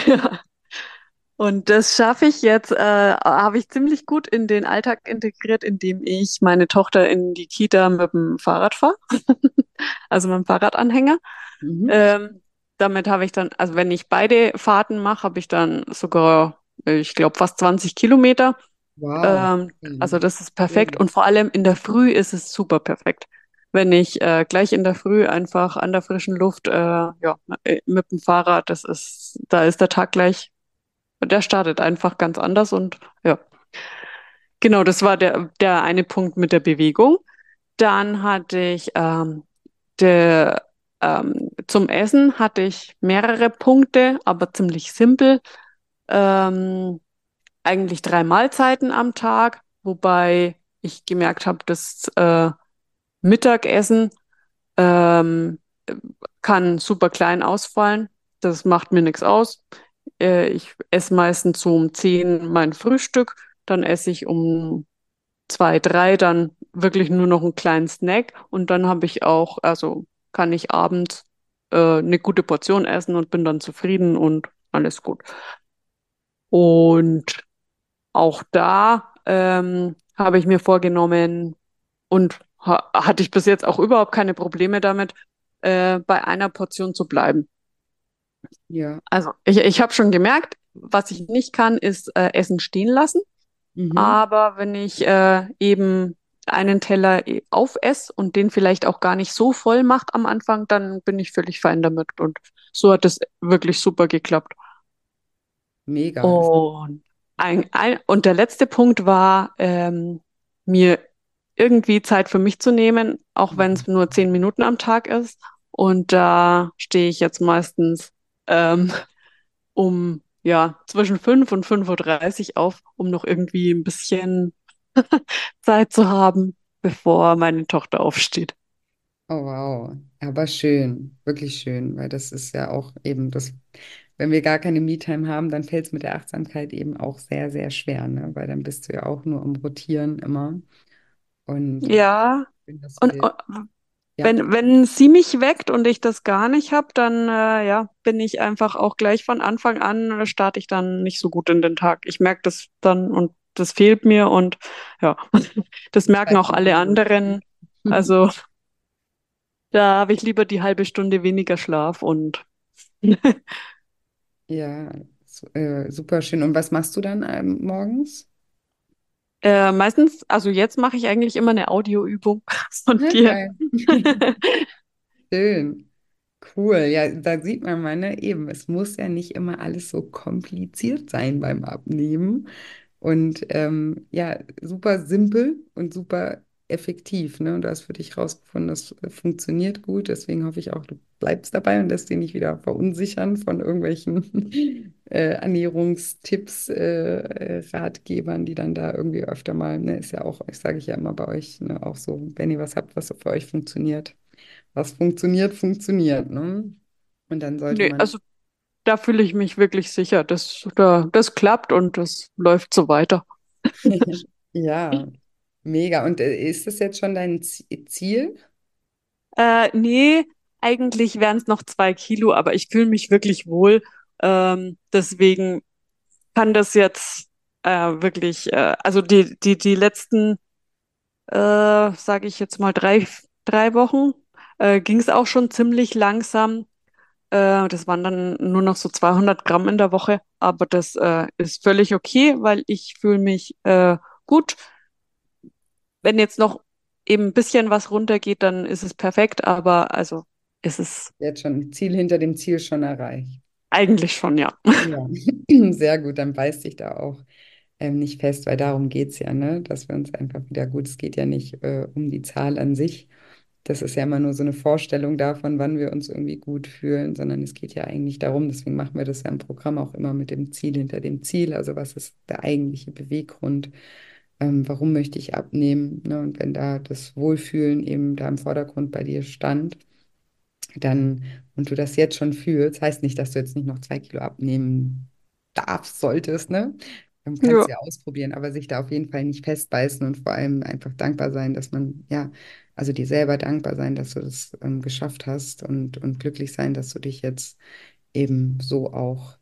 und das schaffe ich jetzt, habe ich ziemlich gut in den Alltag integriert, indem ich meine Tochter in die Kita mit dem Fahrrad fahre, also mit dem Fahrradanhänger. Mhm. Ähm, damit habe ich dann, also wenn ich beide Fahrten mache, habe ich dann sogar, ich glaube, fast 20 Kilometer. Wow. Also Mhm. das ist Sehr perfekt gut. und vor allem in der Früh ist es super perfekt. Wenn ich gleich in der Früh einfach an der frischen Luft, ja, mit dem Fahrrad, da ist der Tag gleich, der startet einfach ganz anders und ja, genau, das war der eine Punkt mit der Bewegung. Dann hatte ich zum Essen hatte ich mehrere Punkte, aber ziemlich simpel. Ähm, eigentlich 3 Mahlzeiten am Tag, wobei ich gemerkt habe, dass Mittagessen ähm, kann super klein ausfallen. Das macht mir nichts aus. Ich esse meistens so um 10 mein Frühstück, dann esse ich um 2, 3 dann wirklich nur noch einen kleinen Snack und dann habe ich auch, also kann ich abends eine gute Portion essen und bin dann zufrieden und alles gut. Und auch da habe ich mir vorgenommen und hatte ich bis jetzt auch überhaupt keine Probleme damit, bei einer Portion zu bleiben. Ja. Also ich habe schon gemerkt, was ich nicht kann, ist Essen stehen lassen. Mhm. Aber wenn ich eben einen Teller aufesse und den vielleicht auch gar nicht so voll macht am Anfang, dann bin ich völlig fein damit. Und so hat es wirklich super geklappt. Mega. Und, und der letzte Punkt war, mir irgendwie Zeit für mich zu nehmen, auch wenn es nur 10 Minuten am Tag ist. Und da stehe ich jetzt meistens ähm, um ja zwischen 5 und 5:30 Uhr auf, um noch irgendwie ein bisschen Zeit zu haben, bevor meine Tochter aufsteht. Oh, wow. Aber schön, wirklich schön, weil das ist ja auch eben das, wenn wir gar keine Me-Time haben, dann fällt es mit der Achtsamkeit eben auch sehr, sehr schwer, ne? Weil dann bist du ja auch nur am Rotieren immer. Und Ja, schön, dass du und dir, ja, wenn sie mich weckt und ich das gar nicht habe, dann ja, bin ich einfach auch gleich von Anfang an, starte ich dann nicht so gut in den Tag. Ich merke das dann und das fehlt mir und ja, das merken schreib auch dich alle dann so. anderen. Also da habe ich lieber die halbe Stunde weniger Schlaf und Ja, super schön. Und was machst du dann morgens? meistens, also jetzt mache ich eigentlich immer eine Audioübung von Ja, dir. geil. Schön. Cool. Ja, da sieht man mal, ne, eben, es muss ja nicht immer alles so kompliziert sein beim Abnehmen. Und ja, super simpel und super effektiv, ne? Und du hast für dich rausgefunden, das funktioniert gut. Deswegen hoffe ich auch, du bleibst dabei und lässt dich nicht wieder verunsichern von irgendwelchen Ernährungstipps, Ratgebern, die dann da irgendwie öfter mal, ne, ist ja auch, ich sage ich ja immer bei euch, ne, auch so, wenn ihr was habt, was so für euch funktioniert. Was funktioniert, funktioniert, ne? Und dann sollte Nee, man, also da fühle ich mich wirklich sicher, das klappt und das läuft so weiter. ja, mega. Und ist das jetzt schon dein Ziel? Nee, eigentlich wären es noch 2 Kilo, aber ich fühle mich wirklich wohl. Deswegen kann das jetzt wirklich, also die letzten, sage ich jetzt mal, drei Wochen ging es auch schon ziemlich langsam. Das waren dann nur noch so 200 Gramm in der Woche, aber das ist völlig okay, weil ich fühle mich gut. Wenn jetzt noch eben ein bisschen was runtergeht, dann ist es perfekt, aber also ist es Jetzt schon Ziel hinter dem Ziel schon erreicht. eigentlich schon, ja. Ja, sehr gut. Dann beiß dich da auch nicht fest, weil darum geht es ja, ne? Dass wir uns einfach wieder gut, es geht ja nicht um die Zahl an sich. Das ist ja immer nur so eine Vorstellung davon, wann wir uns irgendwie gut fühlen, sondern es geht ja eigentlich darum, deswegen machen wir das ja im Programm auch immer mit dem Ziel hinter dem Ziel. Also was ist der eigentliche Beweggrund? Warum möchte ich abnehmen? Ne? Und wenn da das Wohlfühlen eben da im Vordergrund bei dir stand, dann und du das jetzt schon fühlst, heißt nicht, dass du jetzt nicht noch 2 Kilo abnehmen darfst, solltest, ne? Kannst Ja, du ja ausprobieren, aber sich da auf jeden Fall nicht festbeißen und vor allem einfach dankbar sein, dass man, ja, also dir selber dankbar sein, dass du das geschafft hast und glücklich sein, dass du dich jetzt eben so auch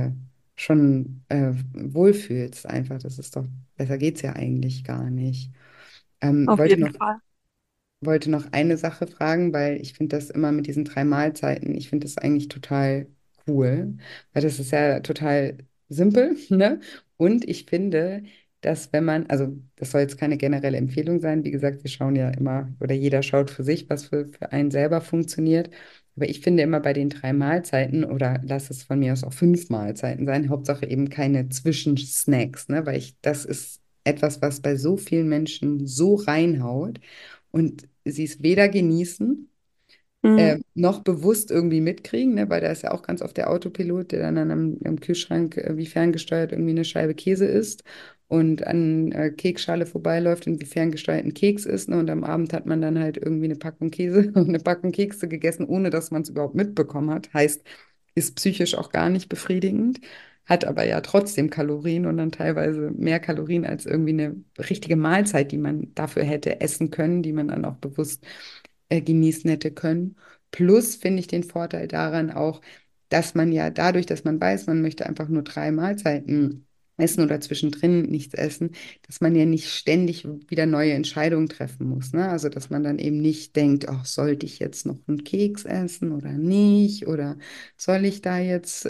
schon wohlfühlst. Einfach, das ist doch, besser geht's ja eigentlich gar nicht. auf Wollte jeden noch Fall. wollte noch eine Sache fragen, weil ich finde das immer mit diesen 3 Mahlzeiten, ich finde das eigentlich total cool, weil das ist ja total simpel, ne? Und ich finde, dass wenn man, also das soll jetzt keine generelle Empfehlung sein, wie gesagt, wir schauen ja immer oder jeder schaut für sich, was für einen selber funktioniert. Aber ich finde immer bei den 3 Mahlzeiten oder lass es von mir aus auch 5 Mahlzeiten sein, Hauptsache eben keine Zwischensnacks, ne? Weil das ist etwas, was bei so vielen Menschen so reinhaut und sie es weder genießen, Mhm. noch bewusst irgendwie mitkriegen, ne? Weil da ist ja auch ganz oft der Autopilot, der dann am Kühlschrank wie ferngesteuert irgendwie eine Scheibe Käse isst und an Keksschale vorbeiläuft und wie ferngesteuert ein Keks ist. Ne? Und am Abend hat man dann halt irgendwie eine Packung Käse und eine Packung Kekse gegessen, ohne dass man es überhaupt mitbekommen hat. Heißt, ist psychisch auch gar nicht befriedigend, hat aber ja trotzdem Kalorien und dann teilweise mehr Kalorien als irgendwie eine richtige Mahlzeit, die man dafür hätte essen können, die man dann auch bewusst genießen hätte können. Plus finde ich den Vorteil daran auch, dass man ja dadurch, dass man weiß, man möchte einfach nur 3 Mahlzeiten essen oder zwischendrin nichts essen, dass man ja nicht ständig wieder neue Entscheidungen treffen muss. Ne? Also, dass man dann eben nicht denkt, ach, sollte ich jetzt noch einen Keks essen oder nicht? Oder soll ich da jetzt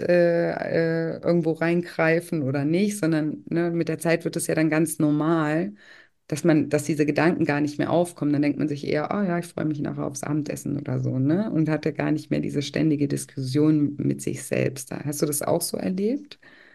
irgendwo reingreifen oder nicht? Sondern ne, mit der Zeit wird es ja dann ganz normal, dass diese Gedanken gar nicht mehr aufkommen. Dann denkt man sich eher, oh ja, ich freue mich nachher aufs Abendessen oder so, ne? Und hatte gar nicht mehr diese ständige Diskussion mit sich selbst. Hast du das auch so erlebt?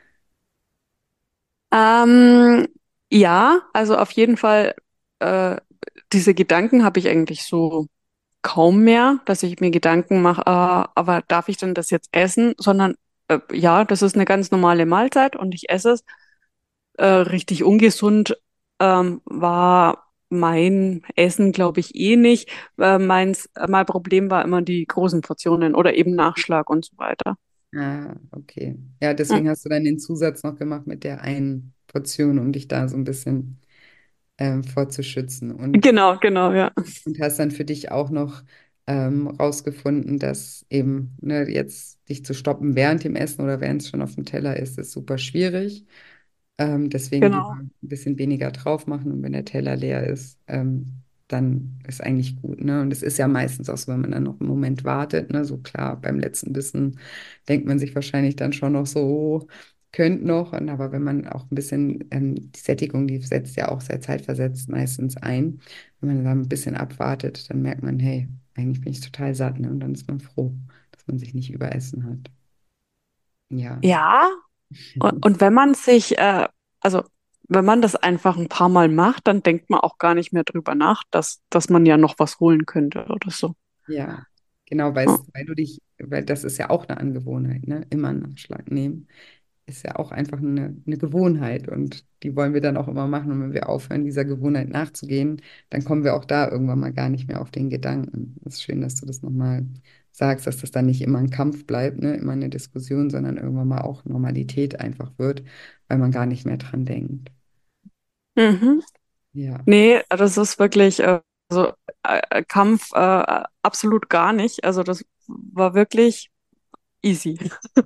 Ähm, ja, also auf jeden Fall, äh, diese Gedanken habe ich eigentlich so kaum mehr, dass ich mir Gedanken mache, aber darf ich denn das jetzt essen? Sondern ja, das ist eine ganz normale Mahlzeit und ich esse es. Richtig ungesund war mein Essen, glaube ich, eh nicht. Mein Problem war immer die großen Portionen oder eben Nachschlag und so weiter. Ah, okay. Ja, Mm. deswegen hast du dann den Zusatz noch gemacht mit der einen Portion, um dich da so ein bisschen vorzuschützen. Genau, genau, ja. Und hast dann für dich auch noch rausgefunden, dass eben ne, jetzt dich zu stoppen während dem Essen oder während es schon auf dem Teller ist super schwierig. Deswegen lieber Genau. ein bisschen weniger drauf machen und wenn der Teller leer ist, dann ist eigentlich gut, ne? Und es ist ja meistens auch so, wenn man dann noch einen Moment wartet, ne? So klar, beim letzten Bissen denkt man sich wahrscheinlich dann schon noch so, oh, könnt noch. Und aber wenn man auch ein bisschen, die Sättigung, die setzt ja auch sehr zeitversetzt meistens ein. Wenn man dann ein bisschen abwartet, dann merkt man, hey, eigentlich bin ich total satt, ne? Und dann ist man froh, dass man sich nicht überessen hat. Ja. Ja, und wenn man sich, also wenn man das einfach ein paar Mal macht, dann denkt man auch gar nicht mehr drüber nach, dass man ja noch was holen könnte oder so. Ja, genau, Ja. weil du dich, weil das ist ja auch eine Angewohnheit, ne? Immer einen Nachschlag nehmen. Ist ja auch einfach eine Gewohnheit und die wollen wir dann auch immer machen. Und wenn wir aufhören, dieser Gewohnheit nachzugehen, dann kommen wir auch da irgendwann mal gar nicht mehr auf den Gedanken. Es ist schön, dass du das nochmal sagst, dass das dann nicht immer ein Kampf bleibt, ne? Immer eine Diskussion, sondern irgendwann mal auch Normalität einfach wird, weil man gar nicht mehr dran denkt. Mhm. Ja. Nee, das ist wirklich, also Kampf absolut gar nicht. Also das war wirklich easy.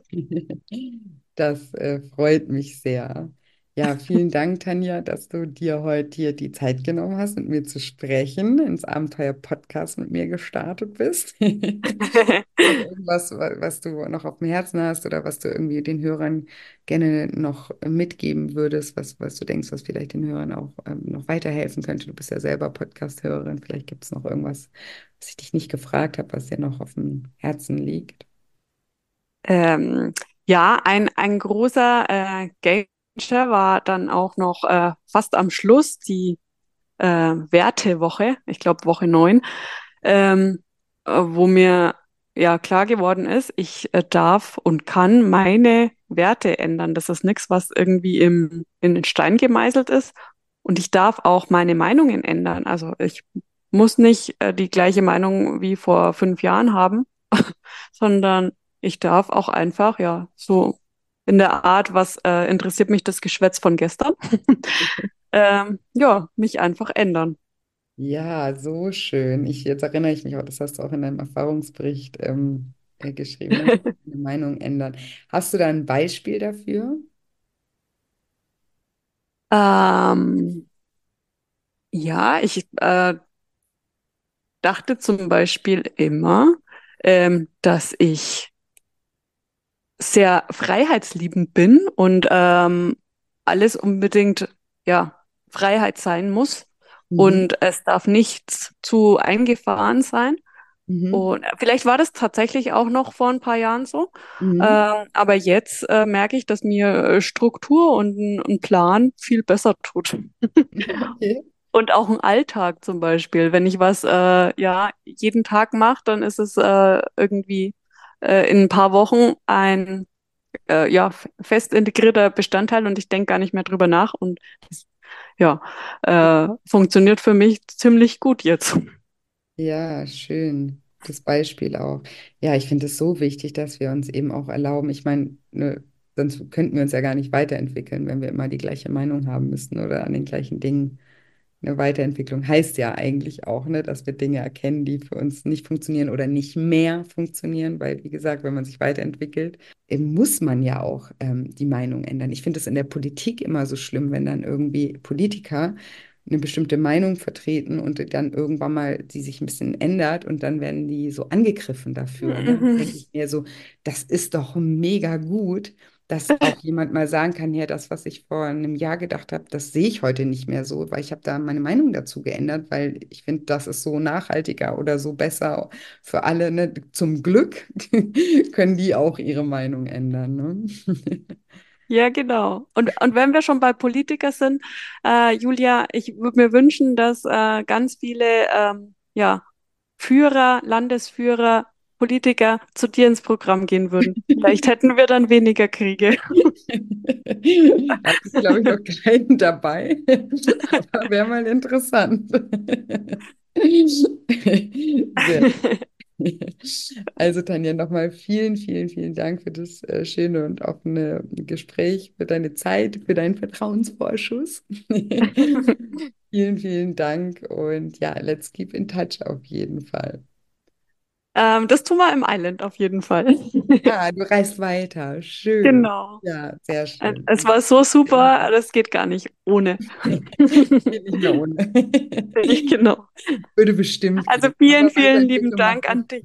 Das freut mich sehr. Ja, vielen Dank, Tanja, dass du dir heute hier die Zeit genommen hast, mit mir zu sprechen, ins Abenteuer-Podcast mit mir gestartet bist. Noch irgendwas, was du noch auf dem Herzen hast oder was du irgendwie den Hörern gerne noch mitgeben würdest, was du denkst, was vielleicht den Hörern auch noch weiterhelfen könnte? Du bist ja selber Podcast-Hörerin. Vielleicht gibt es noch irgendwas, was ich dich nicht gefragt habe, was dir noch auf dem Herzen liegt. Ähm, ja, ein großer Gamechanger war dann auch noch fast am Schluss die Wertewoche, ich glaube Woche 9, wo mir ja klar geworden ist, ich darf und kann meine Werte ändern. Das ist nichts, was irgendwie in den Stein gemeißelt ist. Und ich darf auch meine Meinungen ändern. Also ich muss nicht die gleiche Meinung wie vor 5 Jahren haben, sondern ich darf auch einfach, ja, so in der Art, was interessiert mich das Geschwätz von gestern, ja, mich einfach ändern. Ja, so schön. Jetzt erinnere ich mich auch, das hast du auch in deinem Erfahrungsbericht geschrieben, ne? Eine Meinung ändern. Hast du da ein Beispiel dafür? Ähm, ja, ich dachte zum Beispiel immer, dass ich sehr freiheitsliebend bin und alles unbedingt ja Freiheit sein muss Mhm. und es darf nichts zu eingefahren sein. Mhm. Und vielleicht war das tatsächlich auch noch vor ein paar Jahren so. Mhm. Aber jetzt merke ich, dass mir Struktur und ein Plan viel besser tut. Okay. Und auch ein Alltag zum Beispiel. Wenn ich was ja jeden Tag mache, dann ist es irgendwie in ein paar Wochen ein ja fest integrierter Bestandteil und ich denke gar nicht mehr drüber nach und das, ja funktioniert für mich ziemlich gut jetzt. Ja, schön. Das Beispiel auch. Ja, ich finde es so wichtig, dass wir uns eben auch erlauben. Ich meine, ne, sonst könnten wir uns ja gar nicht weiterentwickeln, wenn wir immer die gleiche Meinung haben müssten oder an den gleichen Dingen. Eine Weiterentwicklung heißt ja eigentlich auch, ne, dass wir Dinge erkennen, die für uns nicht funktionieren oder nicht mehr funktionieren, weil, wie gesagt, wenn man sich weiterentwickelt, muss man ja auch die Meinung ändern. Ich finde es in der Politik immer so schlimm, wenn dann irgendwie Politiker eine bestimmte Meinung vertreten und dann irgendwann mal die sich ein bisschen ändert und dann werden die so angegriffen dafür. Ne? Dann Mhm. denke ich mir so, das ist doch mega gut, dass auch jemand mal sagen kann, ja, das, was ich vor einem Jahr gedacht habe, das sehe ich heute nicht mehr so, weil ich habe da meine Meinung dazu geändert, weil ich finde, das ist so nachhaltiger oder so besser für alle. Ne? Zum Glück können die auch ihre Meinung ändern. Ne? Ja, genau. Und wenn wir schon bei Politiker sind, Julia, ich würde mir wünschen, dass ganz viele ja, Führer, Landesführer, Politiker zu dir ins Programm gehen würden. Vielleicht hätten wir dann weniger Kriege. Habe ich, glaube ich, noch keinen dabei, aber wäre mal interessant. Sehr. Also Tanja, nochmal vielen, vielen, vielen Dank für das schöne und offene Gespräch, für deine Zeit, für deinen Vertrauensvorschuss. Vielen, vielen Dank und ja, let's keep in touch auf jeden Fall. Das tun wir im Island auf jeden Fall. Ah, du reist weiter. Schön. Genau. Ja, sehr schön. Es war so super, das geht gar nicht ohne. Geht nicht mehr ohne. Genau. Würde bestimmt Also gehen. vielen, Aber vielen lieben Weiterentwicklung macht Dank das. an dich.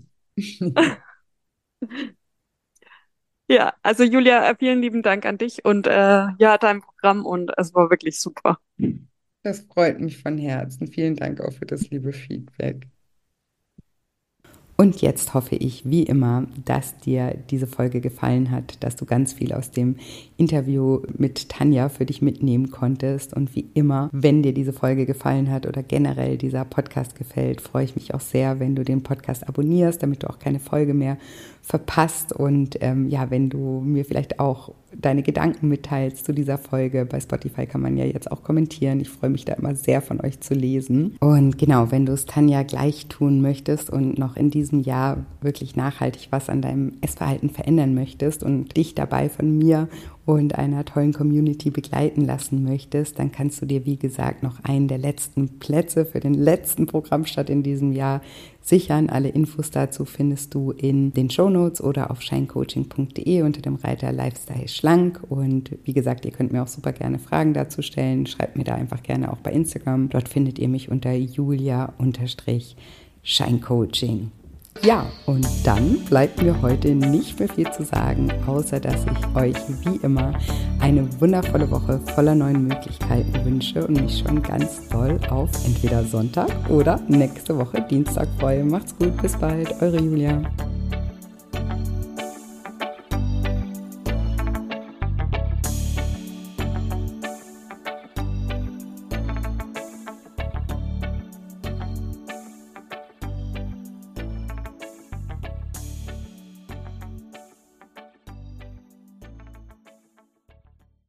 Ja, also Julia, vielen lieben Dank an dich und ja, dein Programm und es war wirklich super. Das freut mich von Herzen. Vielen Dank auch für das liebe Feedback. Und jetzt hoffe ich, wie immer, dass dir diese Folge gefallen hat, dass du ganz viel aus dem Interview mit Tanja für dich mitnehmen konntest. Und wie immer, wenn dir diese Folge gefallen hat oder generell dieser Podcast gefällt, freue ich mich auch sehr, wenn du den Podcast abonnierst, damit du auch keine Folge mehr verpasst. Und ja, wenn du mir vielleicht auch deine Gedanken mitteilst zu dieser Folge. Bei Spotify kann man ja jetzt auch kommentieren. Ich freue mich da immer sehr von euch zu lesen. Und genau, wenn du es Tanja gleich tun möchtest und noch in diesem Jahr wirklich nachhaltig was an deinem Essverhalten verändern möchtest und dich dabei von mir und einer tollen Community begleiten lassen möchtest, dann kannst du dir, wie gesagt, noch einen der letzten Plätze für den letzten Programmstart in diesem Jahr sichern. Alle Infos dazu findest du in den Shownotes oder auf shinecoaching.de unter dem Reiter Lifestyle Schlank. Und wie gesagt, ihr könnt mir auch super gerne Fragen dazu stellen. Schreibt mir da einfach gerne auch bei Instagram. Dort findet ihr mich unter Julia_Shinecoaching. Ja, und dann bleibt mir heute nicht mehr viel zu sagen, außer dass ich euch wie immer eine wundervolle Woche voller neuen Möglichkeiten wünsche und mich schon ganz doll auf entweder Sonntag oder nächste Woche Dienstag freue. Macht's gut, bis bald, eure Julia.